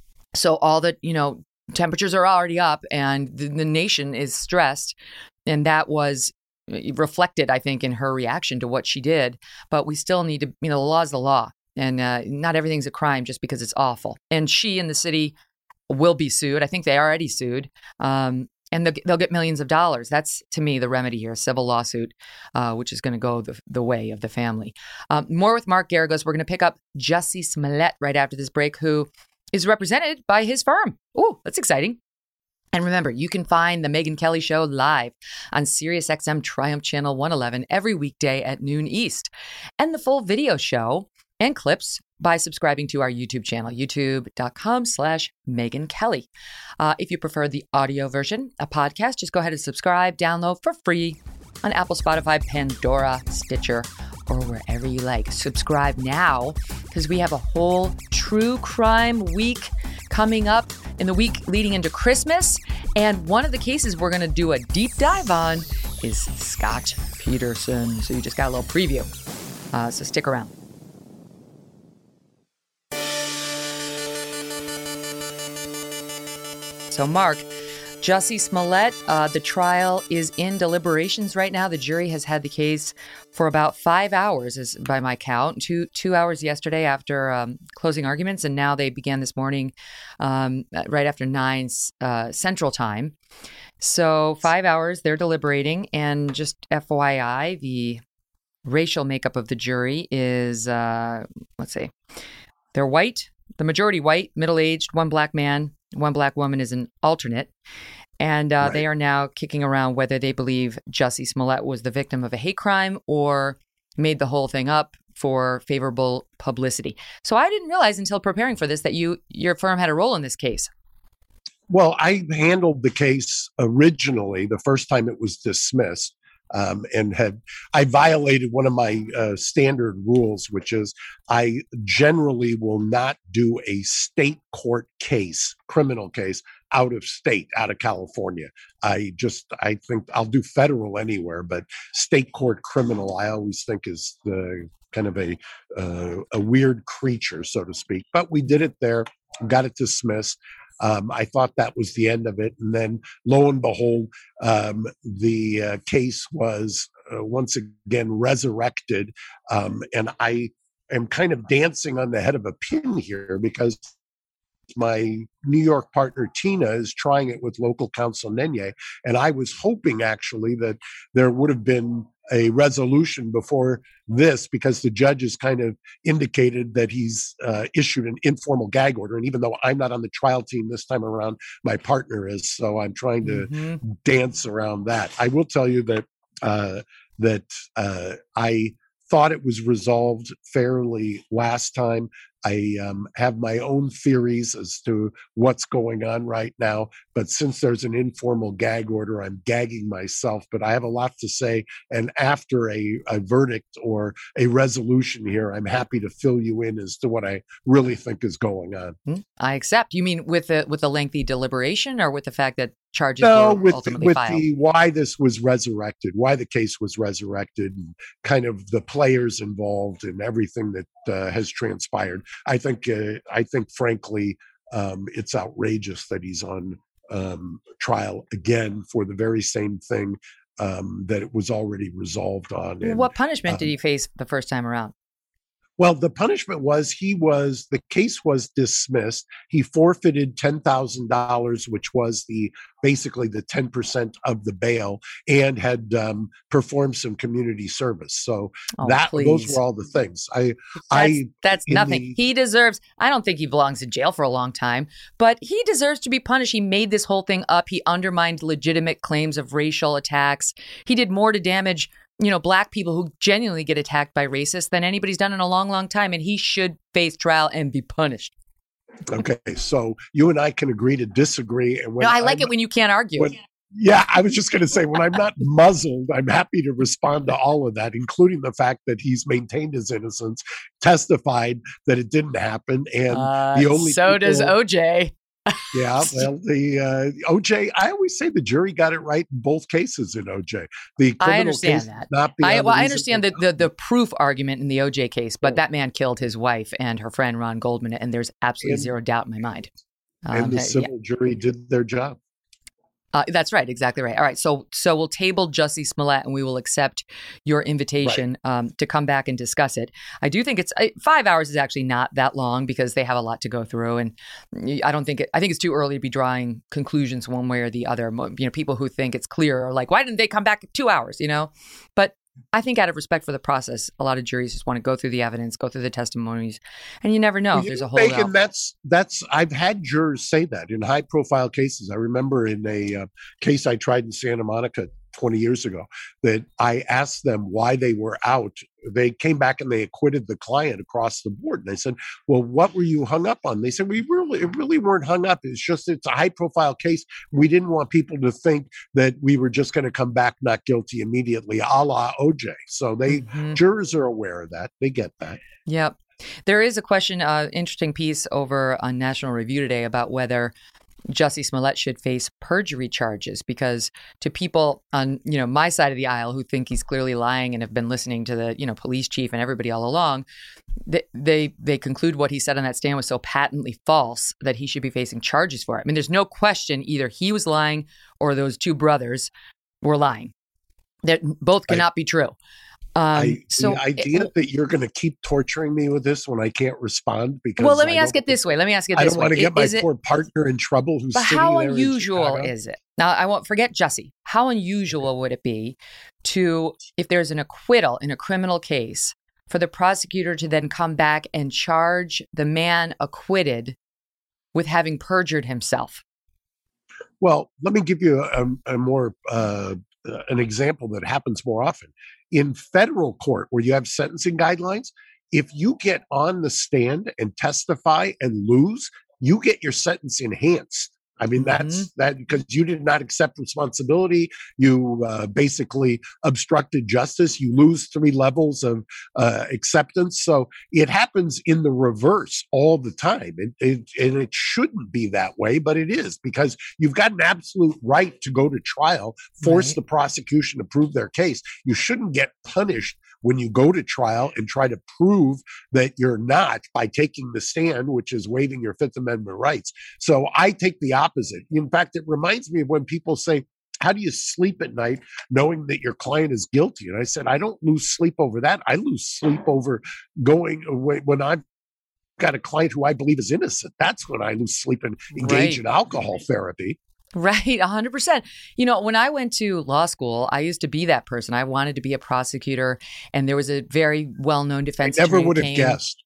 So all the, you know, temperatures are already up, and the, the nation is stressed, and that was reflected, I think, in her reaction to what she did. But we still need to, you know, the law is the law. And uh, not everything's a crime just because it's awful. And she and the city will be sued. I think they are already sued. Um, and they'll, they'll get millions of dollars. That's, to me, the remedy here, a civil lawsuit, uh, which is going to go the, the way of the family. Um, more with Mark Geragos. We're going to pick up Jussie Smollett right after this break, who is represented by his firm. Ooh, that's exciting. And remember, you can find The Megyn Kelly Show live on SiriusXM Triumph Channel one eleven every weekday at noon East. And the full video show and clips by subscribing to our YouTube channel, youtube.com slash Megyn Kelly. Uh, if you prefer the audio version, a podcast, just go ahead and subscribe, download for free on Apple, Spotify, Pandora, Stitcher, or wherever you like. Subscribe now, because we have a whole true crime week coming up in the week leading into Christmas. And one of the cases we're going to do a deep dive on is Scott Peterson. So you just got a little preview. Uh, so stick around. So Mark, Jussie Smollett, uh, the trial is in deliberations right now. The jury has had the case for about five hours, is by my count, two two hours yesterday after um, closing arguments, and now they began this morning um, right after nine uh, Central Time. So five hours, they're deliberating, and just F Y I, the racial makeup of the jury is, uh, let's see, they're white, the majority white, middle-aged, one black man, one black woman is an alternate. And uh, right. They are now kicking around whether they believe Jussie Smollett was the victim of a hate crime or made the whole thing up for favorable publicity. So I didn't realize until preparing for this that you your firm had a role in this case. Well, I handled the case originally the first time it was dismissed. Um, and had I violated one of my uh, standard rules, which is I generally will not do a state court case, criminal case, out of state, out of California. I just, I think I'll do federal anywhere, but state court criminal, I always think is the kind of a uh, a weird creature, so to speak. But we did it there, got it dismissed. Um, I thought that was the end of it. And then lo and behold, um, the uh, case was uh, once again resurrected. Um, and I am kind of dancing on the head of a pin here because my New York partner, Tina, is trying it with local counsel Nenye. And I was hoping actually that there would have been a resolution before this because the judge has kind of indicated that he's uh, issued an informal gag order. And even though I'm not on the trial team this time around, my partner is. So I'm trying to mm-hmm. dance around that. I will tell you that uh, that uh, I thought it was resolved fairly last time. I um, have my own theories as to what's going on right now, but since there's an informal gag order, I'm gagging myself, but I have a lot to say. And after a, a verdict or a resolution here, I'm happy to fill you in as to what I really think is going on. I accept. You mean with the, with the lengthy deliberation or with the fact that charges no, were with, ultimately with filed? The, why this was resurrected, why the case was resurrected, and kind of the players involved and everything that uh, has transpired. I think, uh, I think, frankly, um, it's outrageous that he's on um, trial again for the very same thing um, that it was already resolved on. And, what punishment um, did he face the first time around? Well, the punishment was he was, the case was dismissed. He forfeited ten thousand dollars, which was the basically the ten percent of the bail, and had um, performed some community service. So oh, that please. those were all the things. I, that's, I that's nothing. The, he deserves, I don't think he belongs in jail for a long time, but he deserves to be punished. He made this whole thing up. He undermined legitimate claims of racial attacks. He did more to damage you know, black people who genuinely get attacked by racists than anybody's done in a long, long time. And he should face trial and be punished. Okay. So you and I can agree to disagree. And when no, I like I'm, it when you can't argue. When, yeah, I was just going to say, when I'm not muzzled, I'm happy to respond to all of that, including the fact that he's maintained his innocence, testified that it didn't happen. And uh, the only so people, does O J. Yeah, well, the uh, O J, I always say the jury got it right in both cases in O J. The criminal I understand case that. Not I, well, I understand the, the the proof argument in the O J case, but that man killed his wife and her friend Ron Goldman, and there's absolutely and, zero doubt in my mind. Um, and the civil yeah. jury did their job. Uh, that's right. Exactly right. All right. So so we'll table Jussie Smollett and we will accept your invitation right. um, to come back and discuss it. I do think it's uh, five hours is actually not that long because they have a lot to go through. And I don't think it, I think it's too early to be drawing conclusions one way or the other. You know, people who think it's clear are like, why didn't they come back two hours? You know, but I think out of respect for the process, a lot of juries just want to go through the evidence, go through the testimonies, and you never know well, if there's a holdout. holdout. That's that's I've had jurors say that in high profile cases. I remember in a uh, case I tried in Santa Monica twenty years ago that I asked them why they were out. They came back and they acquitted the client across the board. And I said, well, what were you hung up on? They said, we really, really weren't hung up. It's just, it's a high profile case. We didn't want people to think that we were just going to come back not guilty immediately, a la O J. So they, mm-hmm. jurors are aware of that. They get that. Yep. There is a question, uh, interesting piece over on National Review today about whether Jussie Smollett should face perjury charges, because to people on, you know, my side of the aisle who think he's clearly lying and have been listening to the, you know, police chief and everybody all along, they, they they conclude what he said on that stand was so patently false that he should be facing charges for it. I mean, there's no question either he was lying or those two brothers were lying. That both cannot I, be true. Um, I, so the idea it, that you're going to keep torturing me with this when I can't respond because well, let me I ask it this way. Let me ask it this way. I don't want to get my is poor it, partner in trouble. Who's but sitting how there unusual is it? Now, I won't forget Jussie. How unusual would it be to, if there's an acquittal in a criminal case, for the prosecutor to then come back and charge the man acquitted with having perjured himself? Well, let me give you a, a more uh, an example that happens more often. In federal court, where you have sentencing guidelines, if you get on the stand and testify and lose, you get your sentence enhanced. I mean, that's mm-hmm. that because you did not accept responsibility. You uh, basically obstructed justice. You lose three levels of uh, acceptance. So it happens in the reverse all the time. And it, and it shouldn't be that way, but it is, because you've got an absolute right to go to trial, force right. the prosecution to prove their case. You shouldn't get punished when you go to trial and try to prove that you're not by taking the stand, which is waiving your Fifth Amendment rights. So I take the opposite. In fact, it reminds me of when people say, how do you sleep at night knowing that your client is guilty? And I said, I don't lose sleep over that. I lose sleep over going away when I've got a client who I believe is innocent. That's when I lose sleep and engage right. in alcohol therapy. Right, one hundred percent. You know, when I went to law school, I used to be that person. I wanted to be a prosecutor, and there was a very well-known defense attorney. I never would have came. guessed.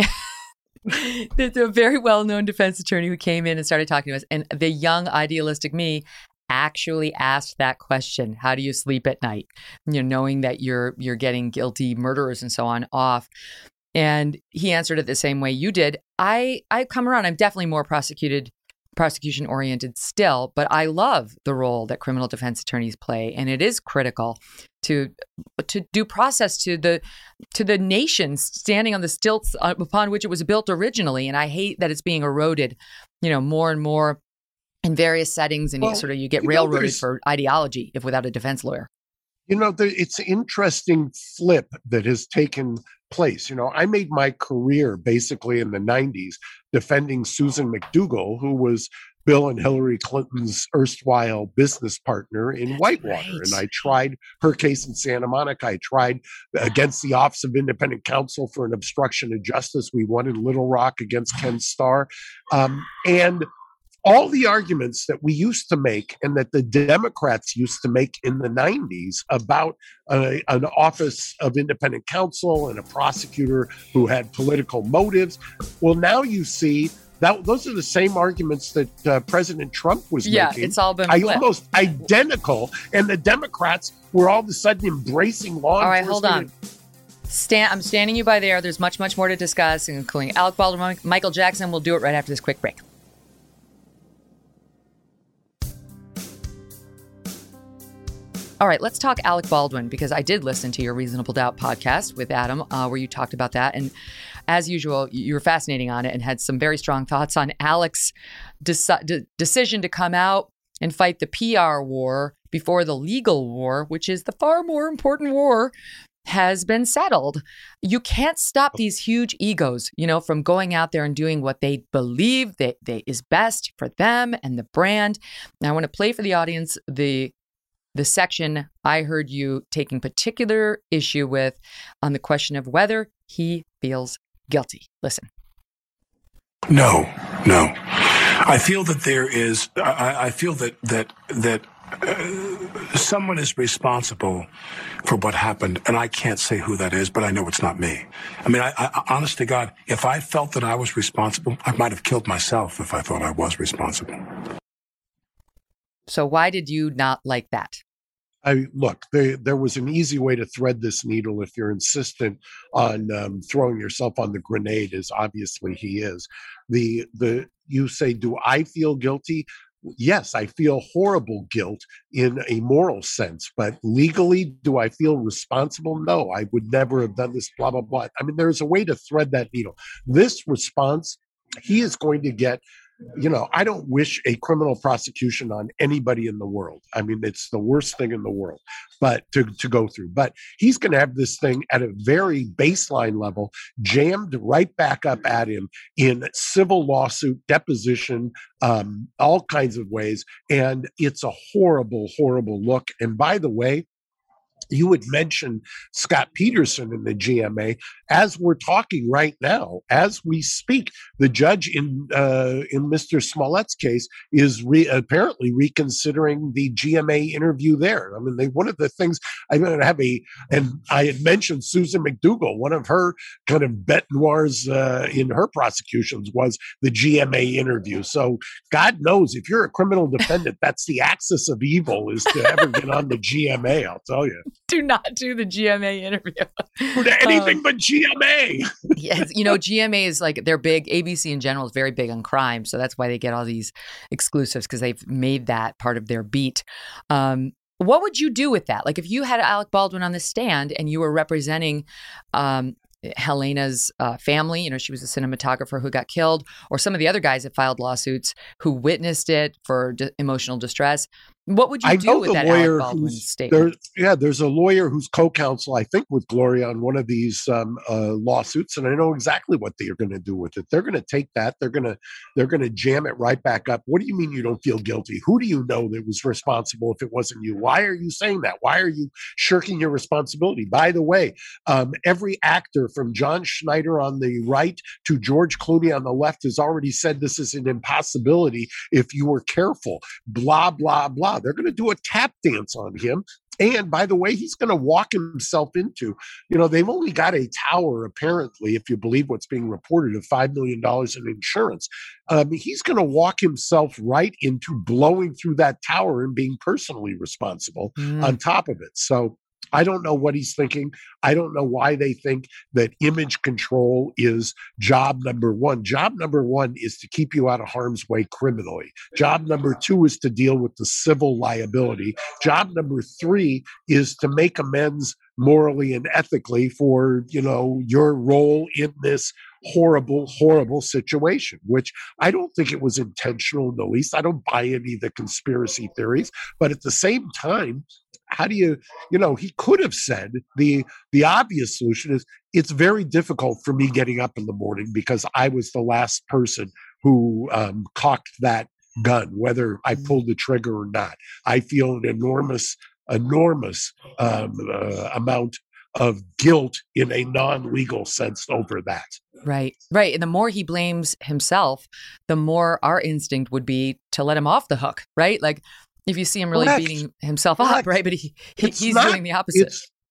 There's a very well-known defense attorney who came in and started talking to us, and the young idealistic me actually asked that question: how do you sleep at night? You know, knowing that you're you're getting guilty murderers and so on off. And he answered it the same way you did. I I come around. I'm definitely more prosecuted. prosecution oriented still, but I love the role that criminal defense attorneys play, and it is critical to to due process to the to the nation standing on the stilts upon which it was built originally. And I hate that it's being eroded, you know, more and more in various settings, and well, you sort of you get you railroaded know, for ideology if without a defense lawyer. You know, there, it's an interesting flip that has taken place. You know, I made my career basically in the nineties defending Susan McDougal, who was Bill and Hillary Clinton's erstwhile business partner in That's Whitewater. Right. And I tried her case in Santa Monica. I tried against the Office of Independent Counsel for an obstruction of justice. We won in Little Rock against Ken Starr. Um, and all the arguments that we used to make and that the Democrats used to make in the nineties about a, an office of independent counsel and a prosecutor who had political motives. Well, now you see that those are the same arguments that uh, President Trump was yeah, making. Yeah, it's all been I, flipped. Almost identical. And the Democrats were all of a sudden embracing law all enforcement. All right, hold on. Stand, I'm standing you by there. There's much, much more to discuss, including Alec Baldwin, Michael Jackson. We'll do it right after this quick break. All right, let's talk Alec Baldwin, because I did listen to your Reasonable Doubt podcast with Adam, uh, where you talked about that. And as usual, you were fascinating on it and had some very strong thoughts on Alec's deci- de- decision to come out and fight the P R war before the legal war, which is the far more important war, has been settled. You can't stop these huge egos, you know, from going out there and doing what they believe that they is best for them and the brand. Now, I want to play for the audience the the section I heard you taking particular issue with on the question of whether he feels guilty. Listen. No, no. I feel that there is, I, I feel that, that, that uh, someone is responsible for what happened, and I can't say who that is, but I know it's not me. I mean, I, I, honest to God, if I felt that I was responsible, I might have killed myself if I thought I was responsible. So why did you not like that? I look, there, there was an easy way to thread this needle if you're insistent on um, throwing yourself on the grenade, as obviously he is. The the you say, do I feel guilty? Yes, I feel horrible guilt in a moral sense, but legally, do I feel responsible? No, I would never have done this, blah, blah, blah. I mean, there's a way to thread that needle. This response, he is going to get you know, I don't wish a criminal prosecution on anybody in the world. I mean, it's the worst thing in the world, but to, to go through. But he's going to have this thing at a very baseline level jammed right back up at him in civil lawsuit, deposition, um, all kinds of ways. And it's a horrible, horrible look. And by the way, you would mention Scott Peterson in the G M A. As we're talking right now, as we speak, the judge in uh, in Mister Smollett's case is re- apparently reconsidering the G M A interview there. I mean, they, one of the things I'm going to have a, and I had mentioned Susan McDougal, one of her kind of bete noirs uh, in her prosecutions was the G M A interview. So God knows if you're a criminal defendant, that's the axis of evil is to ever get on the G M A, I'll tell you. Do not do the G M A interview. Anything um, but G M A. Yes, you know, G M A is like, they're big. A B C in general is very big on crime. So that's why they get all these exclusives, because they've made that part of their beat. Um, what would you do with that? Like if you had Alec Baldwin on the stand and you were representing um, Helena's uh, family, you know, she was a cinematographer who got killed, or some of the other guys that filed lawsuits who witnessed it for d- emotional distress. What would you I do with that Alec Baldwin statement? There, yeah, there's a lawyer who's co-counsel, I think, with Gloria on one of these um, uh, lawsuits, and I know exactly what they're going to do with it. They're going to take that, they're going to they're going to jam it right back up. What do you mean you don't feel guilty? Who do you know that was responsible if it wasn't you? Why are you saying that? Why are you shirking your responsibility? By the way, um, every actor from John Schneider on the right to George Clooney on the left has already said this is an impossibility if you were careful. Blah blah blah. They're going to do a tap dance on him. And by the way, he's going to walk himself into, you know, they've only got a tower, apparently, if you believe what's being reported, of five million dollars in insurance. Um, he's going to walk himself right into blowing through that tower and being personally responsible mm. on top of it. So I don't know what he's thinking. I don't know why they think that image control is job number one. Job number one is to keep you out of harm's way criminally. Job number two is to deal with the civil liability. Job number three is to make amends morally and ethically for, you know, your role in this horrible, horrible situation, which I don't think it was intentional in the least. I don't buy any of the conspiracy theories, but at the same time, how do you, you know, he could have said the the obvious solution is it's very difficult for me getting up in the morning because I was the last person who um, cocked that gun, whether I pulled the trigger or not. I feel an enormous, enormous um, uh, amount of guilt in a non-legal sense over that. Right, right. And the more he blames himself, the more our instinct would be to let him off the hook, right? Like, if you see him really Correct. beating himself Correct. up, right? But he, he he's not, doing the opposite.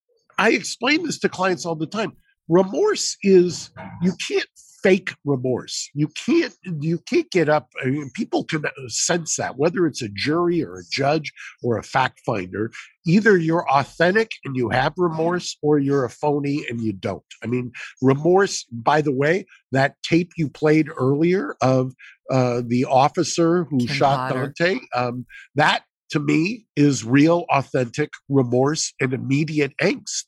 I explain this to clients all the time. Remorse is, you can't fake remorse. You can't, you can't get up. I mean, people can sense that, whether it's a jury or a judge or a fact finder. Either you're authentic and you have remorse, or you're a phony and you don't. I mean, remorse, by the way, that tape you played earlier of uh, the officer who Kim shot Potter. Dante, um, that to me is real, authentic remorse and immediate angst.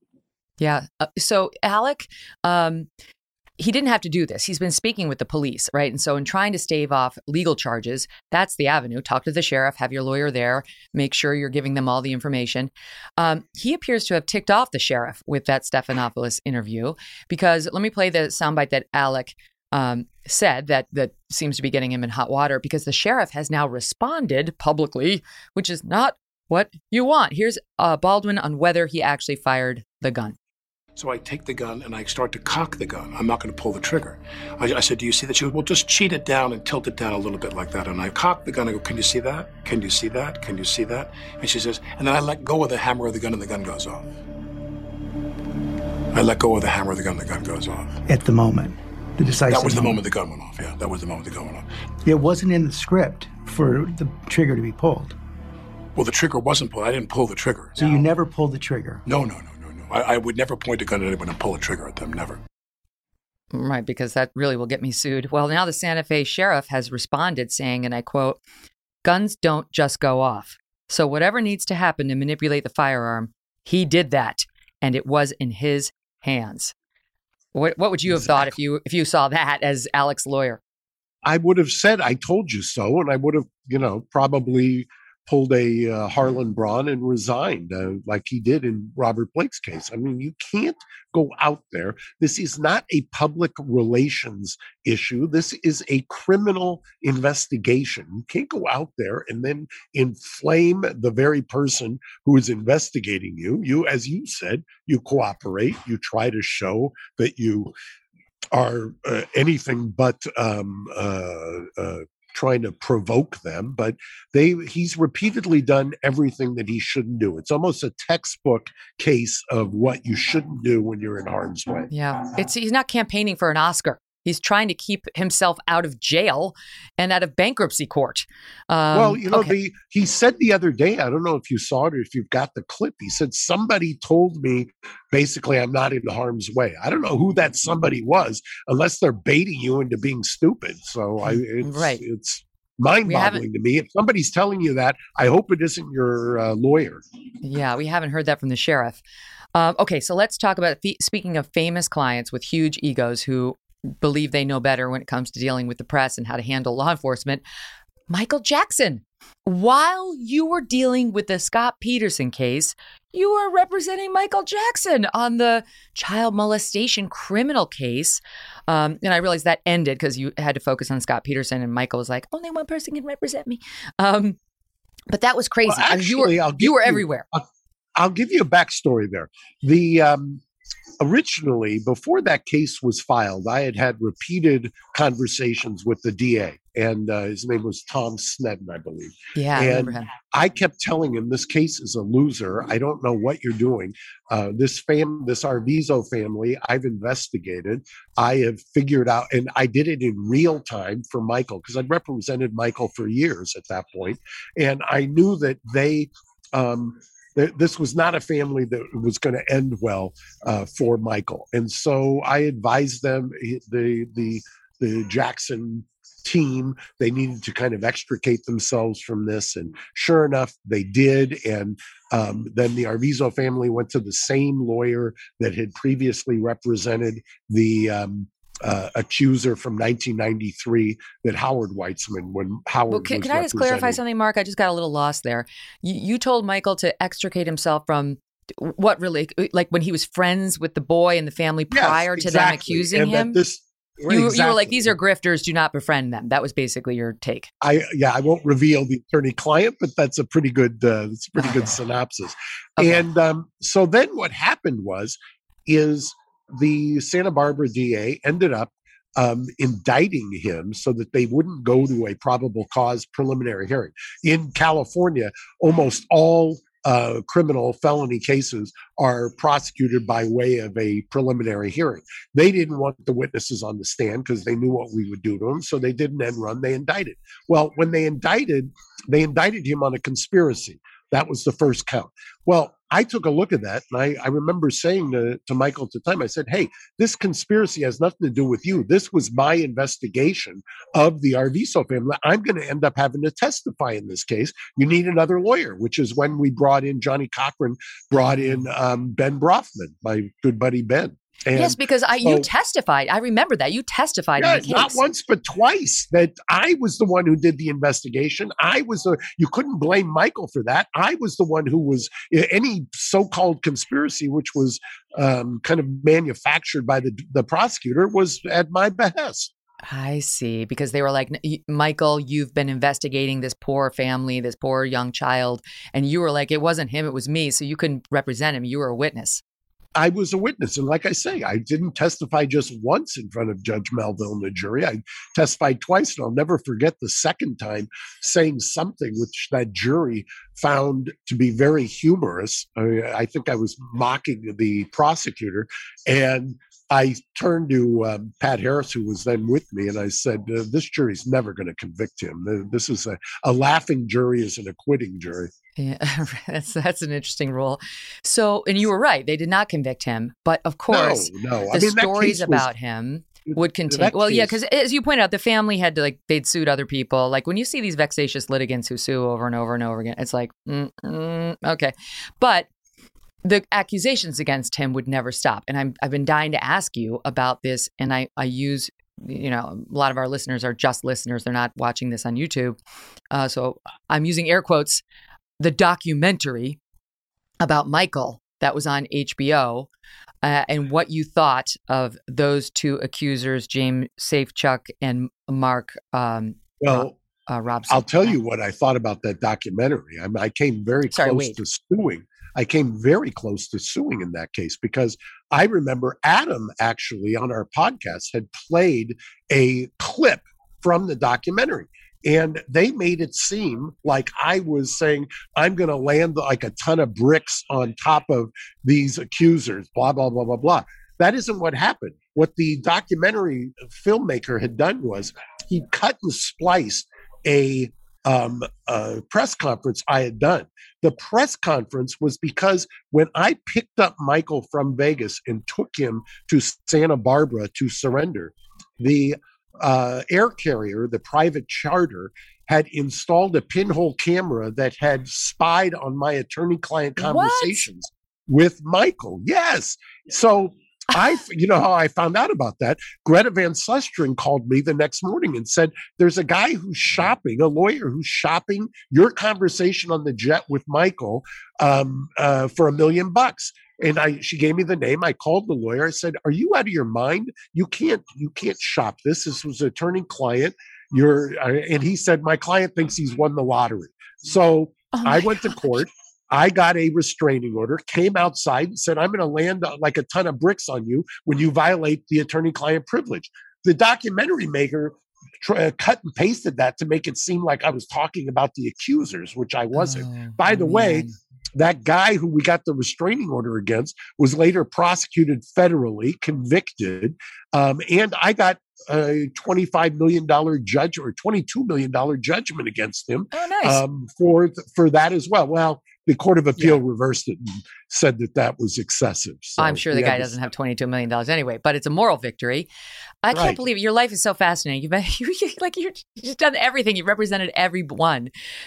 Yeah. Uh, so Alec, um, he didn't have to do this. He's been speaking with the police, right? And so in trying to stave off legal charges, that's the avenue. Talk to the sheriff, have your lawyer there, make sure you're giving them all the information. Um, he appears to have ticked off the sheriff with that Stephanopoulos interview, because let me play the soundbite that Alec um, said that that seems to be getting him in hot water, because the sheriff has now responded publicly, which is not what you want. Here's uh, Baldwin on whether he actually fired the gun. So I take the gun and I start to cock the gun. I'm not going to pull the trigger. I, I said, do you see that? She goes, well, just cheat it down and tilt it down a little bit like that. And I cock the gun. I go, can you see that? Can you see that? Can you see that? And she says, and then I let go of the hammer of the gun and the gun goes off. I let go of the hammer of the gun and the gun goes off. At the moment, the decisive That was the moment moment the gun went off, yeah. That was the moment the gun went off. It wasn't in the script for the trigger to be pulled. Well, the trigger wasn't pulled. I didn't pull the trigger. So you never pulled the trigger? No, no, no. I, I would never point a gun at anyone and pull a trigger at them, never. Right, because that really will get me sued. Well, now the Santa Fe sheriff has responded saying, and I quote, "Guns don't just go off. So whatever needs to happen to manipulate the firearm, he did that, and it was in his hands." What what would you have Exactly. thought if you if you saw that as Alec's lawyer? I would have said, I told you so. And I would have, you know, probably pulled a uh, Harlan Braun and resigned uh, like he did in Robert Blake's case. I mean, you can't go out there. This is not a public relations issue. This is a criminal investigation. You can't go out there and then inflame the very person who is investigating you. You, as you said, you cooperate. You try to show that you are uh, anything but um, uh, uh, trying to provoke them, but they he's repeatedly done everything that he shouldn't do. It's almost a textbook case of what you shouldn't do when you're in harm's way. Yeah, it's he's not campaigning for an Oscar. He's trying to keep himself out of jail and out of bankruptcy court. Um, well, you know, okay. the, he said the other day, I don't know if you saw it or if you've got the clip, he said, somebody told me basically I'm not in harm's way. I don't know who that somebody was, unless they're baiting you into being stupid. So I, it's, right. it's mind-boggling to me. If somebody's telling you that, I hope it isn't your uh, lawyer. Yeah, we haven't heard that from the sheriff. Um, okay, so let's talk about, speaking of famous clients with huge egos who believe they know better when it comes to dealing with the press and how to handle law enforcement. Michael Jackson, while you were dealing with the Scott Peterson case, you were representing Michael Jackson on the child molestation criminal case. Um, and I realized that ended because you had to focus on Scott Peterson, and Michael was like, only one person can represent me. Um, but that was crazy. Well, actually, you were, I'll you were you, everywhere. I'll, I'll give you a backstory there. The um, Originally, before that case was filed, I had had repeated conversations with the D A, and uh, his name was Tom Sneddon, I believe. Yeah, I and remember him. I kept telling him, this case is a loser. I don't know what you're doing. Uh, this fam, this Arvizo family, I've investigated. I have figured out, and I did it in real time for Michael, because I'd represented Michael for years at that point, and I knew that they... Um, This was not a family that was going to end well uh, for Michael, and so I advised them, the the the Jackson team, they needed to kind of extricate themselves from this, and sure enough, they did. And um, then the Arvizo family went to the same lawyer that had previously represented the Um, Uh, accuser from nineteen ninety-three, that Howard Weitzman, when Howard well, can, was can I just clarify representing- something, Mark? I just got a little lost there. You, you told Michael to extricate himself from what, really, like when he was friends with the boy and the family prior Yes, to exactly. them accusing and him? That this, you, you were exactly. like, these are grifters, do not befriend them. That was basically your take. I yeah, I won't reveal the attorney-client, but that's a pretty good, uh, that's a pretty Okay. good synopsis. Okay. And um, so then what happened was, is the Santa Barbara D A ended up um, indicting him so that they wouldn't go to a probable cause preliminary hearing. In California, almost all uh, criminal felony cases are prosecuted by way of a preliminary hearing. They didn't want the witnesses on the stand because they knew what we would do to them, so they did an end run. They indicted. Well, when they indicted, they indicted him on a conspiracy. That was the first count. Well, I took a look at that, and I, I remember saying to, to Michael at the time, I said, hey, this conspiracy has nothing to do with you. This was my investigation of the Arvizo family. I'm going to end up having to testify in this case. You need another lawyer, which is when we brought in, Johnny Cochran brought in um, Ben Brofman, my good buddy Ben. And yes, because I, so, you testified. I remember that. You testified yeah, in the case. not once, but twice, that I was the one who did the investigation. I was the, you couldn't blame Michael for that. I was the one who was, any so-called conspiracy, which was um, kind of manufactured by the, the prosecutor, was at my behest. I see. Because they were like, Michael, you've been investigating this poor family, this poor young child. And you were like, it wasn't him, it was me. So you couldn't represent him. You were a witness. I was a witness. And like I say, I didn't testify just once in front of Judge Melville and the jury. I testified twice, and I'll never forget the second time saying something which that jury found to be very humorous. I, I think I was mocking the prosecutor, and I turned to um, Pat Harris, who was then with me, and I said, uh, this jury's never going to convict him. Uh, this is a, a laughing jury is an acquitting jury. Yeah, that's that's an interesting rule. So, and you were right; they did not convict him. But of course, no, no. the I mean, stories was, about him would continue. Well, case, yeah, because as you pointed out, the family had to like they'd sued other people. Like when you see these vexatious litigants who sue over and over and over again, it's like, mm, mm, okay, but the accusations against him would never stop. And I'm I've been dying to ask you about this, and I I use you know, a lot of our listeners are just listeners. They're not watching this on YouTube. Uh, so I'm using air quotes, the documentary about Michael that was on H B O, uh, and what you thought of those two accusers, James Safechuck and Mark um, Well, uh, Robson. I'll tell you what I thought about that documentary. I, mean, I came very Sorry, close wait. to suing. I came very close to suing in that case because I remember Adam actually on our podcast had played a clip from the documentary. And they made it seem like I was saying, I'm going to land like a ton of bricks on top of these accusers, blah, blah, blah, blah, blah. That isn't what happened. What the documentary filmmaker had done was he cut and spliced a, um, a press conference I had done. The press conference was because when I picked up Michael from Vegas and took him to Santa Barbara to surrender, the Uh, air carrier, the private charter, had installed a pinhole camera that had spied on my attorney-client conversations what? with Michael. Yes. So I, you know how I found out about that? Greta Van Susteren called me the next morning and said, there's a guy who's shopping, a lawyer who's shopping your conversation on the jet with Michael um, uh, for a million bucks. And I, she gave me the name. I called the lawyer. I said, "Are you out of your mind? You can't, you can't shop this. This was attorney-client. You're," uh, and he said, "My client thinks he's won the lottery." So Oh I went gosh. to court. I got a restraining order. Came outside and said, "I'm going to land like a ton of bricks on you when you violate the attorney-client privilege." The documentary maker tr- cut and pasted that to make it seem like I was talking about the accusers, which I wasn't. Oh, By the man. way, that guy who we got the restraining order against was later prosecuted federally, convicted, um, and I got a twenty-five million dollars judge or twenty-two million dollars judgment against him Oh, nice. um, for th- for that as well. Well, the Court of Appeal Yeah. reversed it and said that that was excessive. So I'm sure the we had guy to- doesn't have twenty-two million dollars anyway, but it's a moral victory. I can't Right. believe it. Your life is so fascinating. You've been, you, you, like you're, you've done everything. You've represented everyone.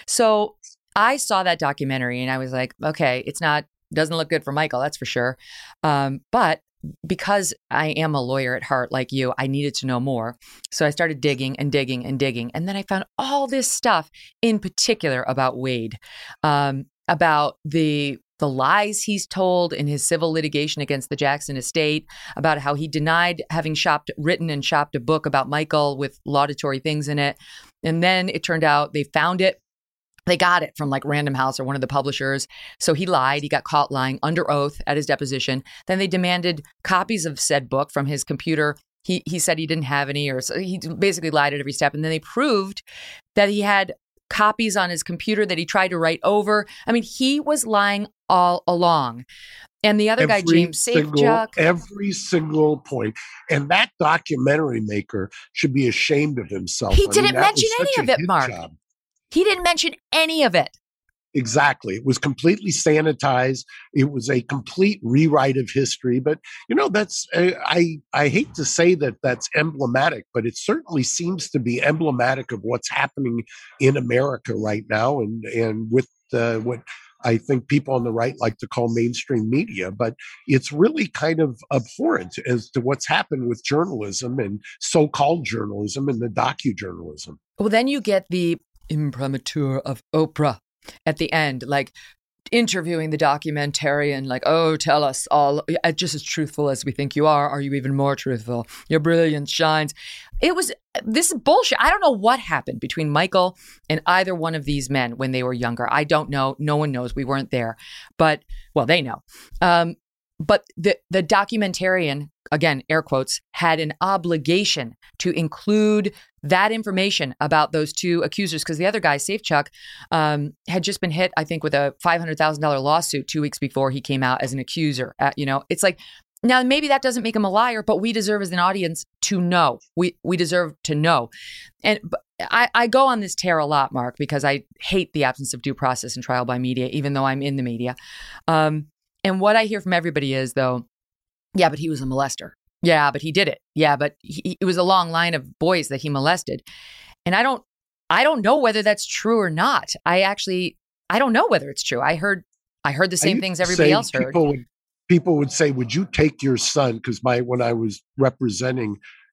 So I saw that documentary and I was like, okay, it's not, doesn't look good for Michael, that's for sure. Um, but because I am a lawyer at heart like you, I needed to know more. So I started digging and digging and digging. And then I found all this stuff in particular about Wade, um, about the the lies he's told in his civil litigation against the Jackson estate, about how he denied having shopped, written and shopped a book about Michael with laudatory things in it. And then it turned out they found it. They got it from like Random House or one of the publishers. So he lied. He got caught lying under oath at his deposition. Then they demanded copies of said book from his computer. He he said he didn't have any, or so he basically lied at every step. And then they proved that he had copies on his computer that he tried to write over. I mean, he was lying all along. And the other guy, Every James single- Safechuck. every single point. And that documentary maker should be ashamed of himself. He I mean, didn't that mention was such any a of it, hit Mark. job. He didn't mention any of it. Exactly. It was completely sanitized. It was a complete rewrite of history. But, you know, that's, uh, I, I hate to say that that's emblematic, but it certainly seems to be emblematic of what's happening in America right now. And, and with uh, what I think people on the right like to call mainstream media, but it's really kind of abhorrent as to what's happened with journalism and so-called journalism and the docujournalism. Well, then you get the imprimatur of Oprah at the end, like interviewing the documentarian, like, oh, tell us all, uh, just as truthful as we think you are. Are you even more truthful? Your brilliance shines. It was, this is bullshit. I don't know what happened between Michael and either one of these men when they were younger. I don't know. No one knows. We weren't there. But, well, they know. Um, but the, the documentarian, again, air quotes, had an obligation to include that information about those two accusers, because the other guy, Safechuck, um, had just been hit, I think, with a five hundred thousand dollars lawsuit two weeks before he came out as an accuser. Uh, you know, it's like, now maybe that doesn't make him a liar, but we deserve as an audience to know. We we deserve to know. And I, I go on this tear a lot, Mark, because I hate the absence of due process and trial by media, even though I'm in the media. Um, and what I hear from everybody is, though, yeah, but he was a molester. Yeah, but he did it. Yeah, but he, it was a long line of boys that he molested. And I don't, I don't know whether that's true or not. I actually, I don't know whether it's true. I heard, I heard the I same used things to everybody say else heard. People would, people would say, would you take your son? Because my, when I was representing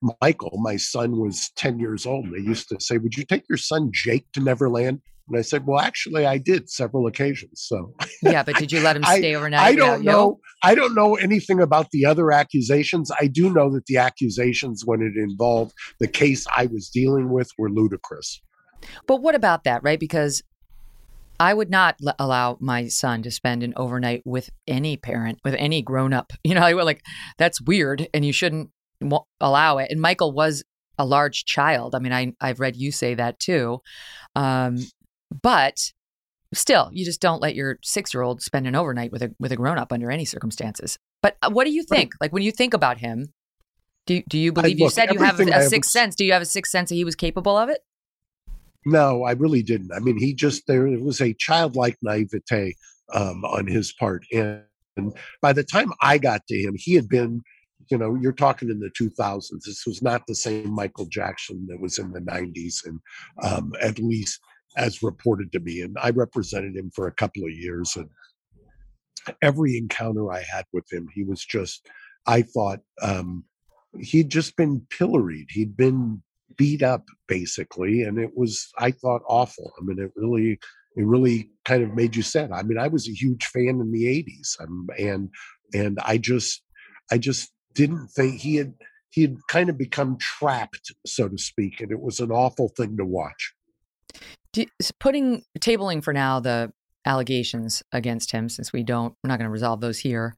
Michael, my son, was ten years old. And they used to say, would you take your son Jake to Neverland? And I said, well, actually, I did several occasions. So yeah, but did you let him stay I, overnight? I don't know. You? I don't know anything about the other accusations. I do know that the accusations, when it involved the case I was dealing with, were ludicrous. But what about that, right? Because I would not l- allow my son to spend an overnight with any parent, with any grown up. You know, I would like, that's weird and you shouldn't w- allow it. And Michael was a large child. I mean, I, I've read you say that too. Um, but still, you just don't let your six-year-old spend an overnight with a with a grown-up under any circumstances. But what do you think? Like when you think about him, do do you believe? I, you look, said you have a, a have sixth was, sense. Do you have a sixth sense that he was capable of it? No, I really didn't. I mean, he just there was a childlike naivete um, on his part, and, and by the time I got to him, he had been. You know, you're talking in the two thousands. This was not the same Michael Jackson that was in the nineties, and um, at least as reported to me. And I represented him for a couple of years. And every encounter I had with him, he was just, I thought um, he'd just been pilloried. He'd been beat up, basically. And it was, I thought, awful. I mean, it really, it really kind of made you sad. I mean, I was a huge fan in the eighties. Um, and, and I just, I just, didn't think he had he had kind of become trapped, so to speak, and it was an awful thing to watch. Do you, putting tabling for now the allegations against him, since we don't, we're not going to resolve those here.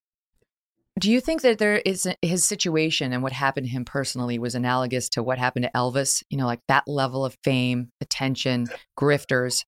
Do you think that there is a, his situation and what happened to him personally was analogous to what happened to Elvis? You know, like that level of fame, attention, grifters.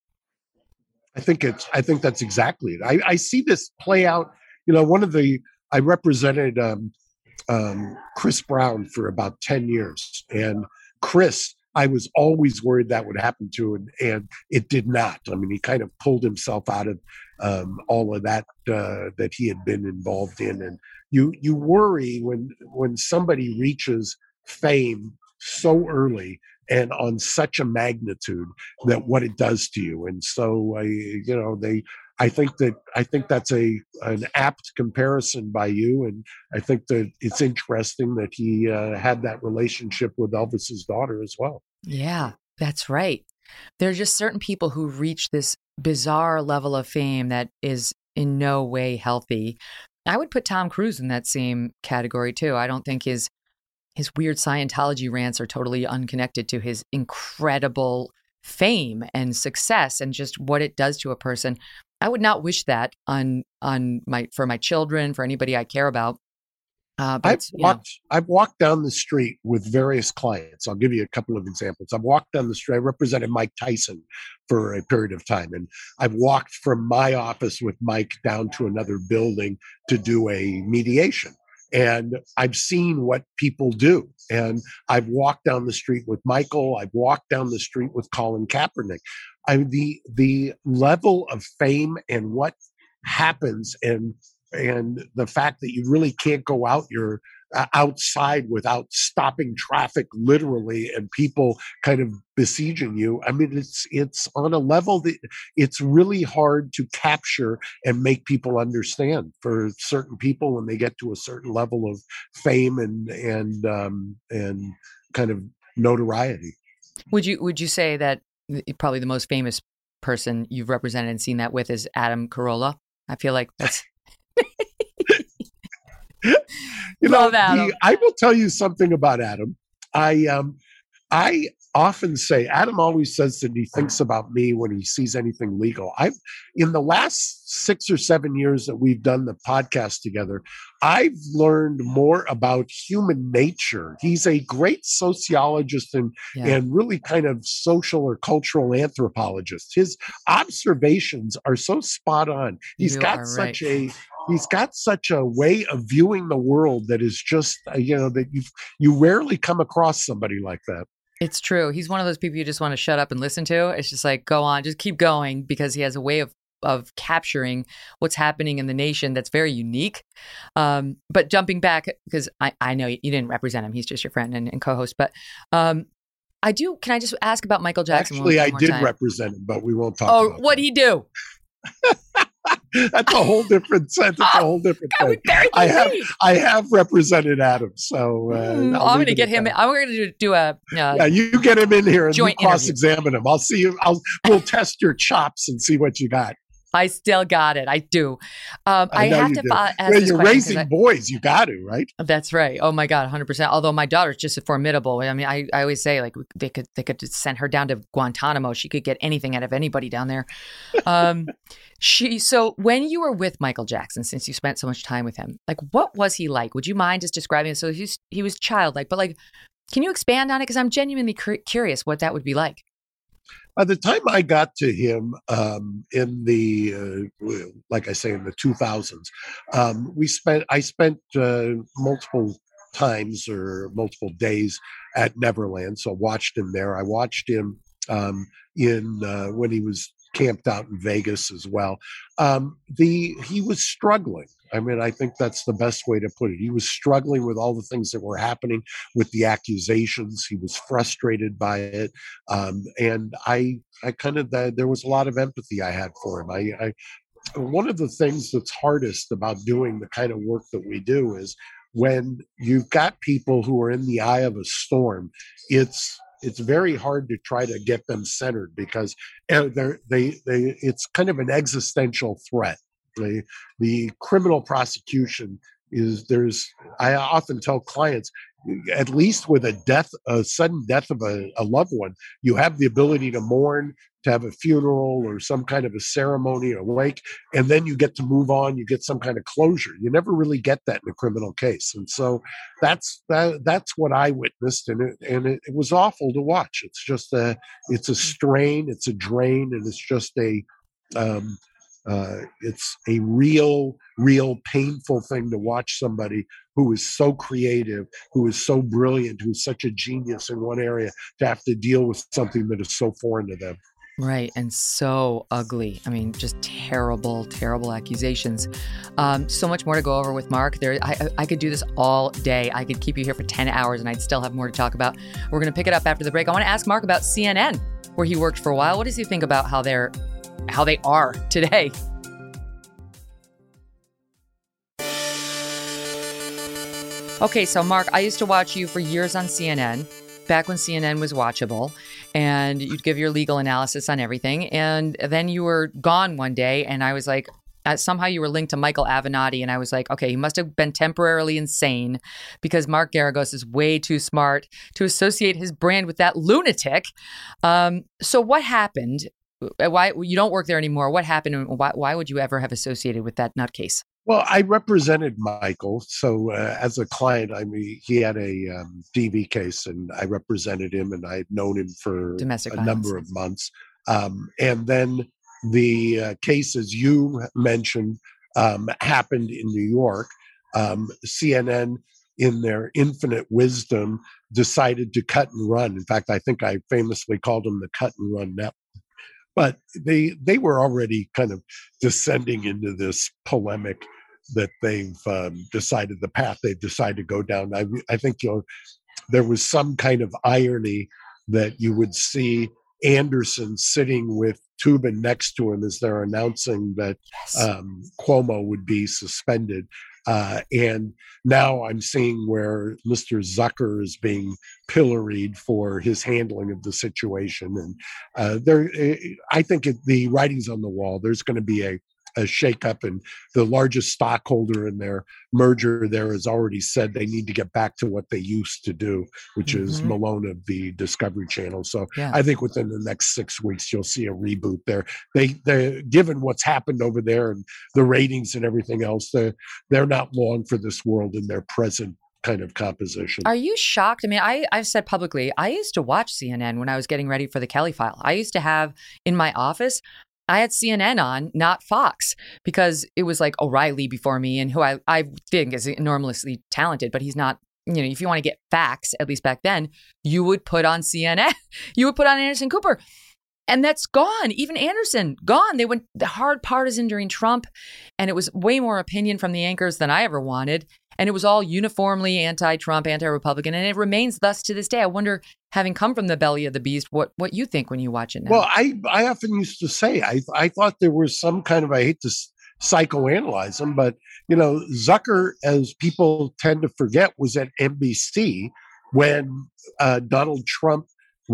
I think it's. I think that's exactly it. I, I see this play out. You know, one of the I represented um, um, Chris Brown for about ten years. And Chris, I was always worried that would happen to, and, and it did not. I mean, he kind of pulled himself out of um, all of that uh, that he had been involved in. And you you worry when when somebody reaches fame so early and on such a magnitude that what it does to you. And so, I, you know, they. I think that I think that's a an apt comparison by you, and I think that it's interesting that he uh, had that relationship with Elvis's daughter as well. Yeah, that's right. There are just certain people who reach this bizarre level of fame that is in no way healthy. I would put Tom Cruise in that same category too. I don't think his his weird Scientology rants are totally unconnected to his incredible fame and success and just what it does to a person. I would not wish that on on my for my children, for anybody I care about. Uh, but I've walked I've walked down the street with various clients. I'll give you a couple of examples. I've walked down the street. I represented Mike Tyson for a period of time, and I've walked from my office with Mike down to another building to do a mediation. And I've seen what people do. And I've walked down the street with Michael. I've walked down the street with Colin Kaepernick. I the the level of fame and what happens, and and the fact that you really can't go out your uh, outside without stopping traffic, literally, and people kind of besieging you. I mean, it's it's on a level that it's really hard to capture and make people understand. For certain people, when they get to a certain level of fame and and um, and kind of notoriety. Would you would you say that probably the most famous person you've represented and seen that with is Adam Carolla? I feel like that's. You know, the, I will tell you something about Adam. I um, I often say, Adam always says that he thinks about me when he sees anything legal. I've in the last six or seven years that we've done the podcast together, I've learned more about human nature. He's a great sociologist and yeah. and really kind of social or cultural anthropologist. His observations are so spot on. He's you got such right. a He's got such a way of viewing the world that is just, uh, you know, that you you rarely come across somebody like that. It's true. He's one of those people you just want to shut up and listen to. It's just like, go on, just keep going, because he has a way of of capturing what's happening in the nation that's very unique. Um, but jumping back, because I, I know you didn't represent him. He's just your friend and, and co-host. But um, I do, can I just ask about Michael Jackson? Actually, one, I one did time? represent him, but we won't talk oh, about what'd he do? That's a whole different sentence. That's a whole different God, thing. very I have busy. I have represented Adam, so uh, Mm, I'll I'm going leave to it get at him. that. I'm going to do a. Uh, Yeah, you get him in here and you joint interview. cross-examine him. I'll see you. I'll we'll test your chops and see what you got. I still got it. I do. Um, I, I know have you to do. fa- ask Well, this you're question 'cause raising I- boys. You got to, right? That's right. Oh my God, one hundred percent. Although my daughter's just formidable. I mean, I, I always say like they could they could just send her down to Guantanamo. She could get anything out of anybody down there. Um, she. So when you were with Michael Jackson, since you spent so much time with him, like what was he like? Would you mind just describing it? So he's he was childlike, but like, can you expand on it? Because I'm genuinely cur- curious what that would be like. By the time I got to him um, in the, uh, like I say, in the two thousands, um, we spent. I spent uh, multiple times or multiple days at Neverland, so watched him there. I watched him um, in uh, when he was camped out in Vegas as well. Um, the he was struggling. I mean, I think that's the best way to put it. He was struggling with all the things that were happening with the accusations. He was frustrated by it, um, and I, I kind of there was a lot of empathy I had for him. I, I, one of the things that's hardest about doing the kind of work that we do is when you've got people who are in the eye of a storm. It's it's very hard to try to get them centered because they're, they they it's kind of an existential threat. The, the criminal prosecution is there's I often tell clients, at least with a death, a sudden death of a, a loved one, you have the ability to mourn, to have a funeral or some kind of a ceremony or wake, and then you get to move on, you get some kind of closure. You never really get that in a criminal case. And so that's that, that's what I witnessed, and it, and it, it was awful to watch. It's just a it's a strain, it's a drain, and it's just a um, Uh, it's a real, real painful thing to watch somebody who is so creative, who is so brilliant, who's such a genius in one area to have to deal with something that is so foreign to them. Right. And so ugly. I mean, just terrible, terrible accusations. Um, so much more to go over with Mark. There, I, I could do this all day. I could keep you here for ten hours and I'd still have more to talk about. We're going to pick it up after the break. I want to ask Mark about C N N, where he worked for a while. What does he think about how they're how they are today? Okay, so Mark, I used to watch you for years on C N N, back when C N N was watchable, and you'd give your legal analysis on everything. And then you were gone one day, and I was like, uh, somehow you were linked to Michael Avenatti, and I was like, okay, he must have been temporarily insane because Mark Geragos is way too smart to associate his brand with that lunatic. Um, so what happened? Why you don't work there anymore? What happened? And why, why would you ever have associated with that nutcase? Well, I represented Michael. So uh, as a client, I mean, he had a um, D V case and I represented him and I had known him for Domestic a violence. number of months. Um, and then the uh, case, as you mentioned, um, happened in New York. Um, C N N, in their infinite wisdom, decided to cut and run. In fact, I think I famously called them the cut and run network. But they they were already kind of descending into this polemic that they've um, decided the path they've decided to go down. I, I think you know, there was some kind of irony that you would see Anderson sitting with Tubin next to him as they're announcing that Yes. um, Cuomo would be suspended. Uh, and now I'm seeing where Mister Zucker is being pilloried for his handling of the situation. And uh, there, I think it, the writing's on the wall. There's going to be a, a shakeup, and the largest stockholder in their merger there has already said they need to get back to what they used to do, which mm-hmm. is Malone of the Discovery Channel. So yeah. I think within the next six weeks, you'll see a reboot there. They, they, given what's happened over there and the ratings and everything else, they're, they're not long for this world in their present kind of composition. Are you shocked? I mean, I, I've said publicly, I used to watch C N N when I was getting ready for the Kelly File. I used to have in my office, I had C N N on, not Fox, because it was like O'Reilly before me, and who I, I think is enormously talented, but he's not, you know, if you want to get facts, at least back then, you would put on C N N, you would put on Anderson Cooper. And that's gone. Even Anderson, gone. They went the hard partisan during Trump, and it was way more opinion from the anchors than I ever wanted. And it was all uniformly anti-Trump, anti-Republican, and it remains thus to this day. I wonder, having come from the belly of the beast, what what you think when you watch it now. Well, I, I often used to say, I I thought there was some kind of, I hate to psychoanalyze them. But, you know, Zucker, as people tend to forget, was at N B C when uh, Donald Trump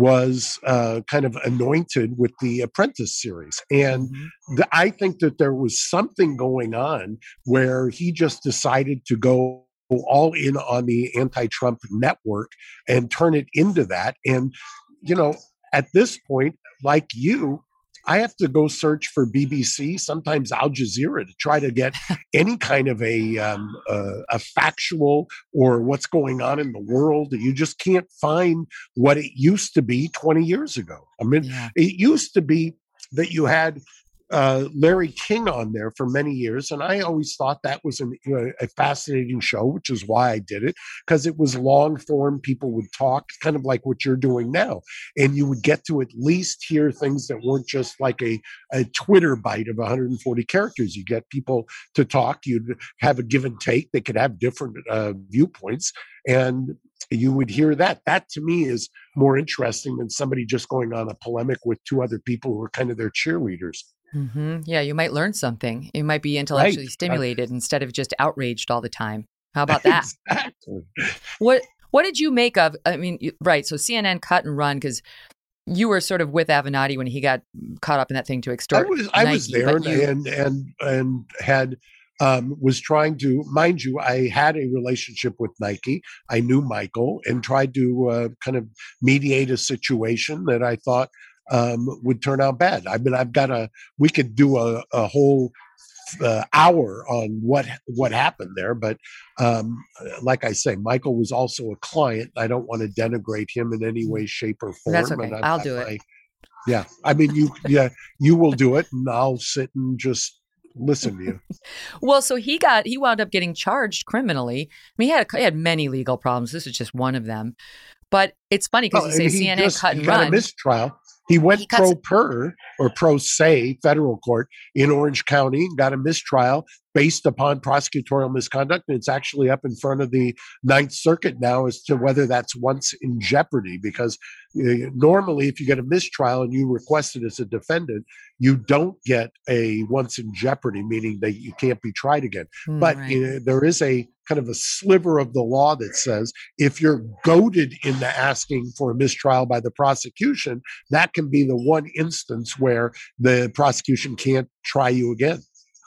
was uh, kind of anointed with the Apprentice series. And Mm-hmm. the, I think that there was something going on where he just decided to go all in on the anti-Trump network and turn it into that. And, you know, at this point, like you, I have to go search for B B C, sometimes Al Jazeera, to try to get any kind of a um, uh, a factual or what's going on in the world. You just can't find what it used to be twenty years ago. I mean, Yeah. it used to be that you had uh, Larry King on there for many years, and I always thought that was an, uh, a fascinating show, which is why I did it, because it was long form. People would talk, kind of like what you're doing now, and you would get to at least hear things that weren't just like a, a Twitter bite of one hundred forty characters. You get people to talk. You'd have a give and take. They could have different uh, viewpoints, and you would hear that. That to me is more interesting than somebody just going on a polemic with two other people who are kind of their cheerleaders. Mm-hmm. Yeah, you might learn something. You might be intellectually Right. stimulated instead of just outraged all the time. How about that? Exactly. What What did you make of? I mean, you- right. So C N N cut and run because you were sort of with Avenatti when he got caught up in that thing to I extort. was I was Nike, there but you- and and and had um, was trying to, mind you, I had a relationship with Nike. I knew Michael and tried to uh, kind of mediate a situation that I thought um, would turn out bad. I mean, I've got a. We could do a, a whole uh, hour on what what happened there, but um, like I say, Michael was also a client. I don't want to denigrate him in any way, shape, or form. That's okay. and I've I'll got do it. my- Yeah, I mean, you yeah, you will do it, and I'll sit and just listen to you. Well, so he got he wound up getting charged criminally. I mean, he had he had many legal problems. This is just one of them. But it's funny because Well, you say and he C N N just- cut he and got run. a mistrial. He went He cuts- pro per or pro se federal court in Orange County and got a mistrial based upon prosecutorial misconduct. And it's actually up in front of the Ninth Circuit now as to whether that's once in jeopardy. Because uh, normally, if you get a mistrial and you request it as a defendant, you don't get a once in jeopardy, meaning that you can't be tried again. Mm, But right. uh, there is a kind of a sliver of the law that says if you're goaded into asking for a mistrial by the prosecution, that can be the one instance where the prosecution can't try you again.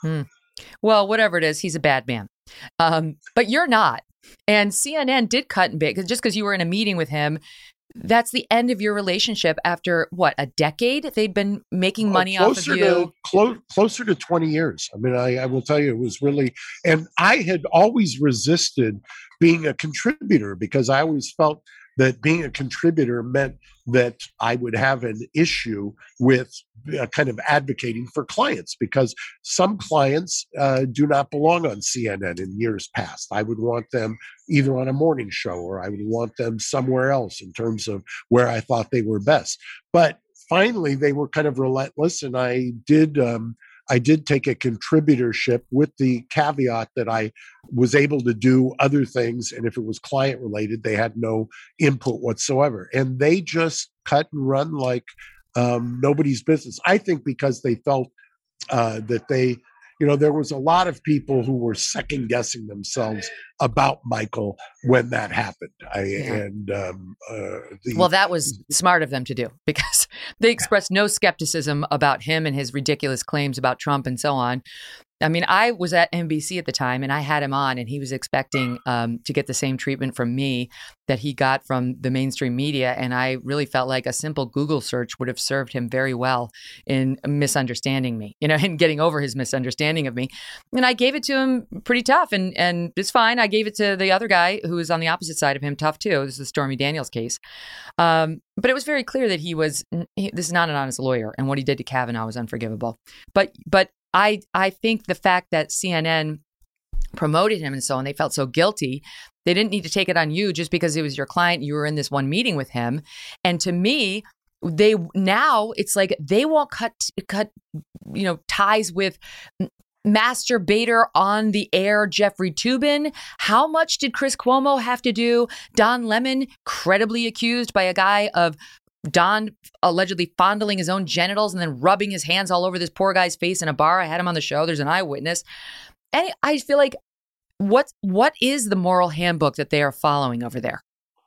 Well, whatever it is, he's a bad man. Um, but you're not. And C N N did cut and bait because just because you were in a meeting with him, that's the end of your relationship after what, a decade? They'd been making money Well, off of closer you. To, clo- closer to twenty years. I mean, I, I will tell you, it was really, and I had always resisted being a contributor because I always felt that being a contributor meant that I would have an issue with uh, kind of advocating for clients because some clients uh, do not belong on C N N in years past. I would want them either on a morning show or I would want them somewhere else in terms of where I thought they were best. But finally, they were kind of relentless, and I did. Um, I did take a contributorship with the caveat that I was able to do other things. And if it was client related, they had no input whatsoever. And they just cut and run like um, nobody's business. I think because they felt uh, that they, you know, there was a lot of people who were second guessing themselves about Michael when that happened. I, Yeah. And um, uh, the, Well, that was smart of them to do because they expressed no skepticism about him and his ridiculous claims about Trump and so on. I mean, I was at N B C at the time and I had him on and he was expecting um, to get the same treatment from me that he got from the mainstream media. And I really felt like a simple Google search would have served him very well in misunderstanding me, you know, and getting over his misunderstanding of me. And I gave it to him pretty tough and, and it's fine. I gave it to the other guy who was on the opposite side of him tough too. This is the Stormy Daniels case. Um, but it was very clear that he was, he, this is not an honest lawyer. And what he did to Kavanaugh was unforgivable. But, but I, I think the fact that C N N promoted him and so on, they felt so guilty. They didn't need to take it on you just because it was your client. You were in this one meeting with him. And to me, they now it's like they won't cut, cut, you know, ties with masturbator on the air Jeffrey Toobin. How much did Chris Cuomo have to do? Don Lemon, credibly accused by a guy of Don allegedly fondling his own genitals and then rubbing his hands all over this poor guy's face in a bar. I had him on the show. There's an eyewitness. And I feel like, what what is the moral handbook that they are following over there?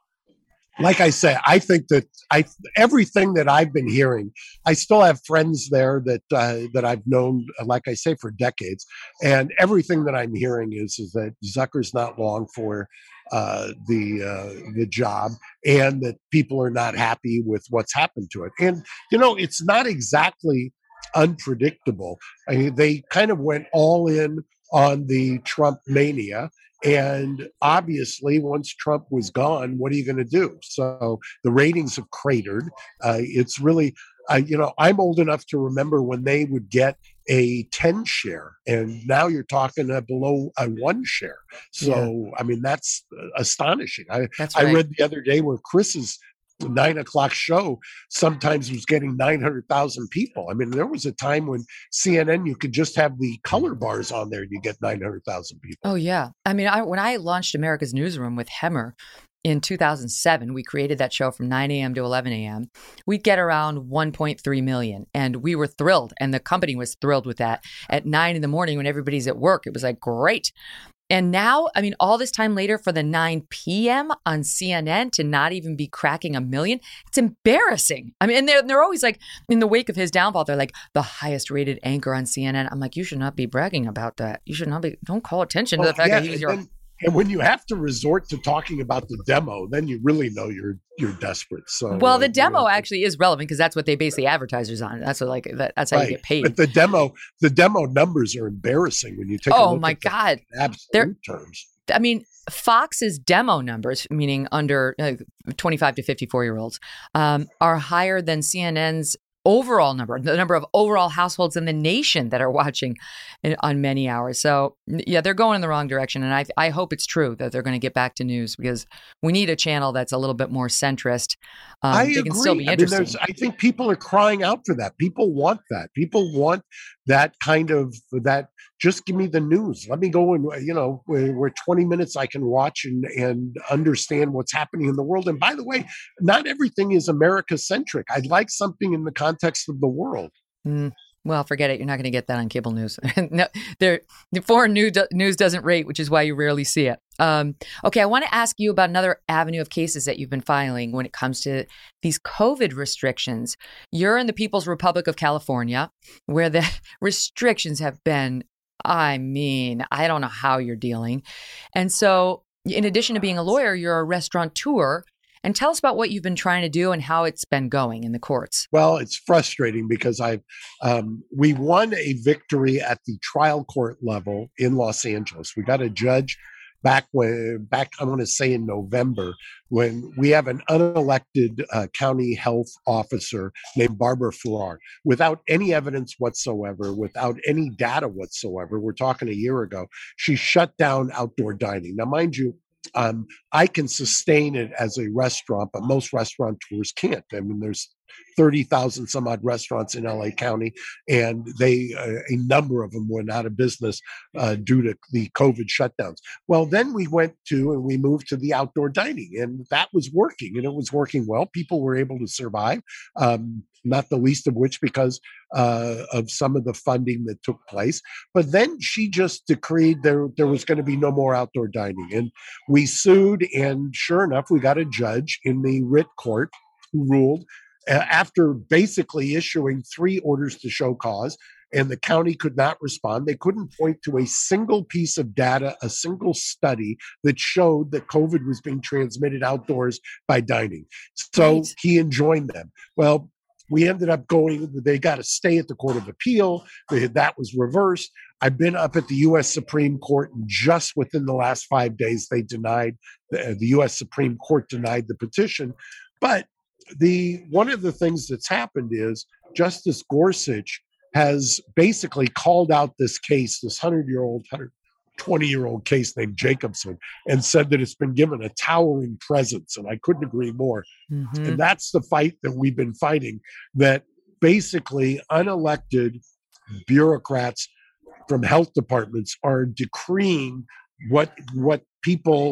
Like I say, I think that I everything that I've been hearing, I still have friends there that uh, that I've known, like I say, for decades, and everything that I'm hearing is is that Zucker's not long for uh, the uh, the job, and that people are not happy with what's happened to it. And you know, it's not exactly unpredictable. I mean, they kind of went all in on the Trump mania. And obviously, once Trump was gone, what are you going to do? So the ratings have cratered. Uh, it's really, uh, you know, I'm old enough to remember when they would get a ten share, and now you're talking uh, below a one share. So, yeah. I mean, that's astonishing. I, that's right. I read the other day where Chris's nine o'clock show sometimes was getting nine hundred thousand people. I mean, there was a time when C N N, you could just have the color bars on there and you get nine hundred thousand people. Oh, yeah. I mean, I, when I launched America's Newsroom with Hemmer in two thousand seven, we created that show from nine a.m. to eleven a.m. We'd get around one point three million. And we were thrilled. And the company was thrilled with that. At nine in the morning when everybody's at work, it was like, great. And now, I mean, all this time later for the nine p.m. on C N N to not even be cracking a million, it's embarrassing. I mean, and they're, they're always like, in the wake of his downfall, they're like, the highest rated anchor on C N N. I'm like, you should not be bragging about that. You should not be, don't call attention to well, the fact yeah, that he was your... And, and when you have to resort to talking about the demo, then you really know you're you're desperate. So well, the uh, demo you know, actually is relevant because that's what they base the advertisers on. That's what like that, that's how right. you get paid. But the demo, the demo numbers are embarrassing when you take. Oh a look my at God! In absolute They're, terms. I mean, Fox's demo numbers, meaning under uh, twenty-five to fifty-four year olds, um, are higher than C N N's overall number, the number of overall households in the nation that are watching in, on many hours. So yeah, they're going in the wrong direction. And I I hope it's true that they're going to get back to news because we need a channel that's a little bit more centrist. Um, I they agree. can still be I, mean, interesting. I think people are crying out for that. People want that. People want that kind of that. Just give me the news. Let me go and, you know, where, where twenty minutes I can watch and, and understand what's happening in the world. And by the way, not everything is America centric. I'd like something in the context of the world. Mm, well, forget it. You're not going to get that on cable news. No, the foreign news, news doesn't rate, which is why you rarely see it. Um, okay, I want to ask you about another avenue of cases that you've been filing when it comes to these COVID restrictions. You're in the People's Republic of California, where the restrictions have been, I mean, I don't know how you're dealing. And so in addition to being a lawyer, you're a restaurateur. And tell us about what you've been trying to do and how it's been going in the courts. Well, it's frustrating because I've um, we won a victory at the trial court level in Los Angeles. We got a judge back when back I want to say in November when we have an unelected uh, county health officer named Barbara Farrar without any evidence whatsoever, without any data whatsoever. We're talking a year ago. She shut down outdoor dining. Now, mind you, Um, I can sustain it as a restaurant, but most restaurateurs can't. I mean, there's thirty thousand some odd restaurants in L A County, and they uh, a number of them went out of business uh, due to the COVID shutdowns. Well, then we went to and we moved to the outdoor dining, and that was working, and it was working well. People were able to survive, um, not the least of which because uh, of some of the funding that took place. But then she just decreed there there was going to be no more outdoor dining, and we sued, and sure enough, we got a judge in the writ court who ruled uh, after basically issuing three orders to show cause, and the county could not respond. They couldn't point to a single piece of data, a single study that showed that COVID was being transmitted outdoors by dining. So right. He enjoined them. Well, we ended up going, they got to stay at the Court of Appeal. They, that was reversed. I've been up at the U S Supreme Court, and just within the last five days, they denied, the, the U S Supreme Court denied the petition. But the one of the things that's happened is Justice Gorsuch has basically called out this case, this hundred-year-old, one hundred twenty-year-old case named Jacobson, and said that it's been given a towering presence, and I couldn't agree more. Mm-hmm. And that's the fight that we've been fighting, that basically unelected bureaucrats from health departments are decreeing what what people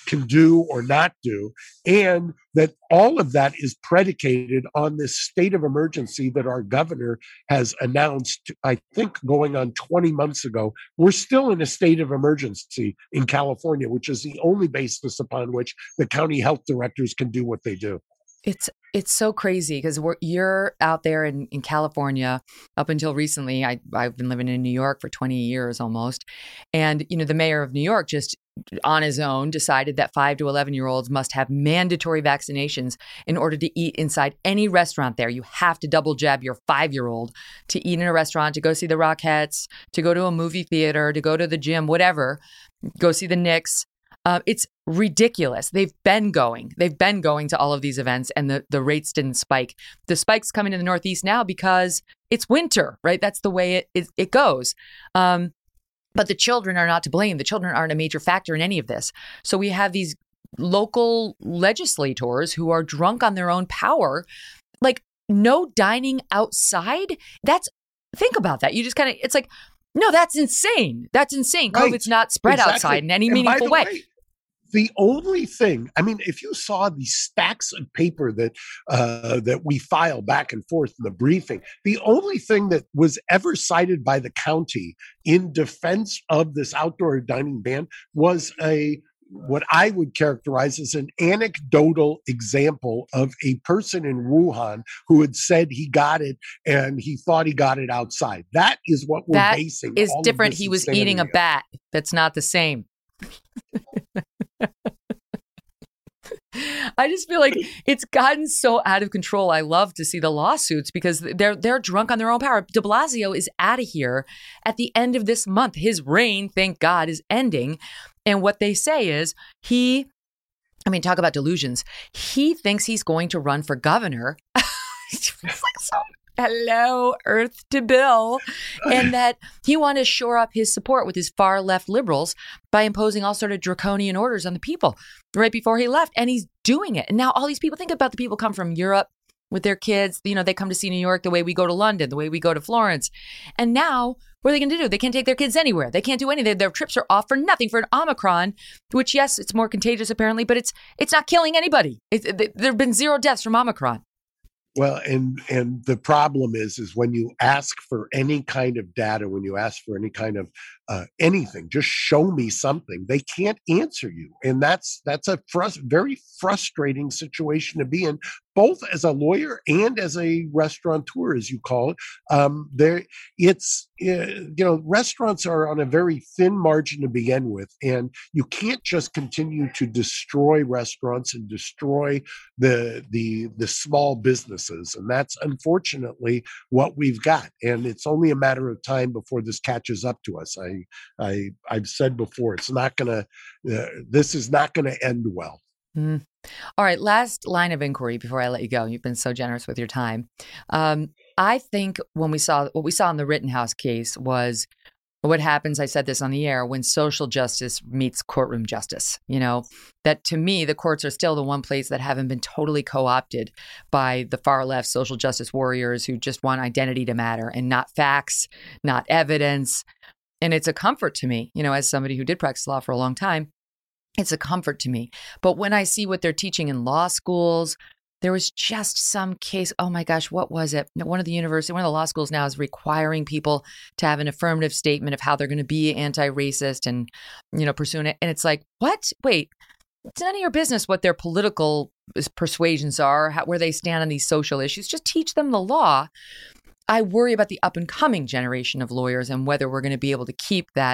can do or not do, and that all of that is predicated on this state of emergency that our governor has announced, I think going on twenty months ago. We're still in a state of emergency in California, which is the only basis upon which the county health directors can do what they do. It's it's so crazy because we're you're out there in, in California. Up until recently, I I've been living in New York for twenty years almost, and you know the mayor of New York just on his own decided that five to eleven year olds must have mandatory vaccinations in order to eat inside any restaurant there. You have to double jab your five year old to eat in a restaurant, to go see the Rockettes, to go to a movie theater, to go to the gym, whatever, go see the Knicks. Uh, it's ridiculous. They've been going. They've been going to all of these events, and the, the rates didn't spike. The spike's coming in the Northeast now because it's winter, right? That's the way it it, it goes. Um, but the children are not to blame. The children aren't a major factor in any of this. So we have these local legislators who are drunk on their own power. Like, no dining outside. That's, think about that. You just kind of, it's like, no, that's insane. That's insane. Right. COVID's not spread Exactly. outside in any And by meaningful the way. way, the only thing, I mean, if you saw the stacks of paper that uh, that we file back and forth in the briefing, the only thing that was ever cited by the county in defense of this outdoor dining ban was a what I would characterize as an anecdotal example of a person in Wuhan who had said he got it and he thought he got it outside. That is what we're That basing. is all of different. this He was insanity eating a on. bat. That's not the same. I just feel like it's gotten so out of control. I love to see the lawsuits because they're they're drunk on their own power. De Blasio is out of here at the end of this month. His reign, thank God, is ending. And what they say is he, I mean, talk about delusions. He thinks he's going to run for governor. It's like so, hello, Earth to Bill. And that he wanted to shore up his support with his far left liberals by imposing all sort of draconian orders on the people right before he left. And he's doing it. And now all these people, think about the people come from Europe with their kids. You know, they come to see New York the way we go to London, the way we go to Florence. And now what are they going to do? They can't take their kids anywhere. They can't do anything. Their trips are off for nothing for an Omicron, which, yes, it's more contagious apparently, but it's it's not killing anybody. It, it, there have been zero deaths from Omicron. Well, and and the problem is, is when you ask for any kind of data, when you ask for any kind of uh, anything, just show me something. They can't answer you, and that's that's a frust- very frustrating situation to be in, both as a lawyer and as a restaurateur, as you call it. Um, there, it's uh, you know, restaurants are on a very thin margin to begin with, and you can't just continue to destroy restaurants and destroy the the the small businesses, and that's unfortunately what we've got. And it's only a matter of time before this catches up to us. I I I've said before, it's not gonna. Uh, this is not going to end well. Mm. All right. Last line of inquiry before I let you go. You've been so generous with your time. Um, I think when we saw what we saw in the Rittenhouse case was what happens. I said this on the air when social justice meets courtroom justice. You know, that to me, the courts are still the one place that haven't been totally co-opted by the far left social justice warriors who just want identity to matter and not facts, not evidence. And it's a comfort to me, you know, as somebody who did practice law for a long time. It's a comfort to me. But when I see what they're teaching in law schools, there was just some case. Oh my gosh, what was it? One of the university, one of the law schools now is requiring people to have an affirmative statement of how they're going to be anti-racist and, you know, pursuing it. And it's like, what? Wait, it's none of your business what their political persuasions are, how, where they stand on these social issues. Just teach them the law. I worry about the up and coming generation of lawyers and whether we're going to be able to keep that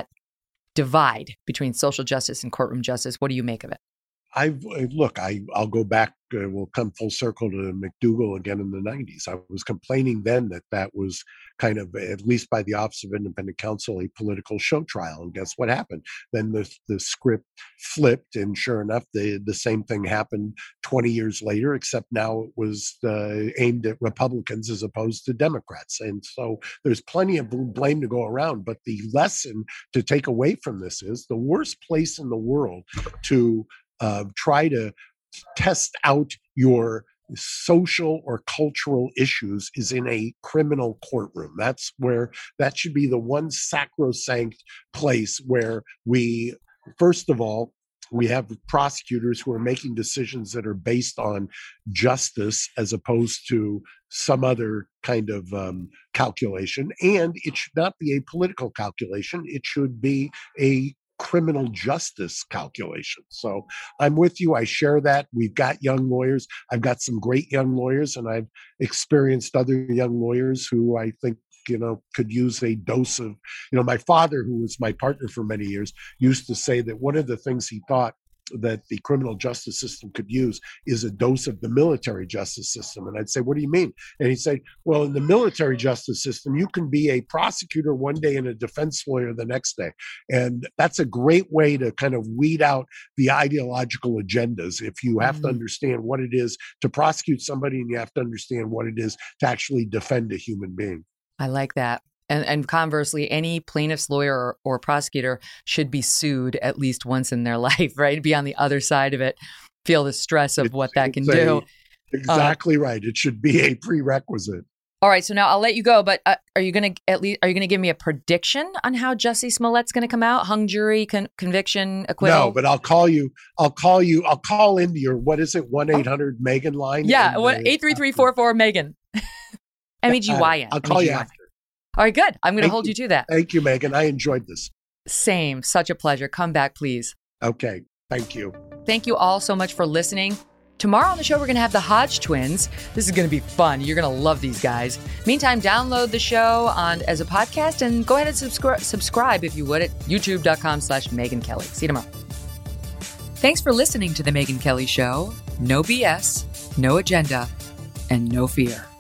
divide between social justice and courtroom justice. What do you make of it? I've look, I, I'll go back, uh, we'll come full circle to McDougal again in the nineties. I was complaining then that that was kind of, at least by the Office of Independent Counsel, a political show trial. And guess what happened? Then the the script flipped, and sure enough, the, the same thing happened twenty years later, except now it was uh, aimed at Republicans as opposed to Democrats. And so there's plenty of blame to go around. But the lesson to take away from this is the worst place in the world to Uh, try to test out your social or cultural issues is in a criminal courtroom. That's where, that should be the one sacrosanct place where we, first of all, we have prosecutors who are making decisions that are based on justice as opposed to some other kind of um, calculation. And it should not be a political calculation. It should be a criminal justice calculation. So I'm with you. I share that. We've got young lawyers. I've got some great young lawyers, and I've experienced other young lawyers who I think, you know, could use a dose of, you know, my father, who was my partner for many years, used to say that one of the things he thought that the criminal justice system could use is a dose of the military justice system. And I'd say, what do you mean? And he'd say, well, in the military justice system, you can be a prosecutor one day and a defense lawyer the next day. And that's a great way to kind of weed out the ideological agendas. If you have mm-hmm. to understand what it is to prosecute somebody, and you have to understand what it is to actually defend a human being. I like that. And, and conversely, any plaintiff's lawyer or, or prosecutor should be sued at least once in their life, right? Be on the other side of it, feel the stress of it's, what that can a, do. Exactly uh, right. It should be a prerequisite. All right. So now I'll let you go, but uh, are you going to at least, are you going to give me a prediction on how Jussie Smollett's going to come out? Hung jury, con- conviction, acquittal? No, but I'll call you, I'll call you, I'll call into your, what is it, one eight hundred Megan line? Yeah, eight three three four four Megan. M E G Y N. I'll call you after. All right, good. I'm going to hold you. you to that. Thank you, Megan. I enjoyed this. Same. Such a pleasure. Come back, please. Okay. Thank you. Thank you all so much for listening. Tomorrow on the show, we're going to have the Hodge twins. This is going to be fun. You're going to love these guys. Meantime, download the show on as a podcast and go ahead and subscribe, subscribe if you would, at youtube.com slash Megyn Kelly. See you tomorrow. Thanks for listening to The Megyn Kelly Show. No B S, no agenda, and no fear.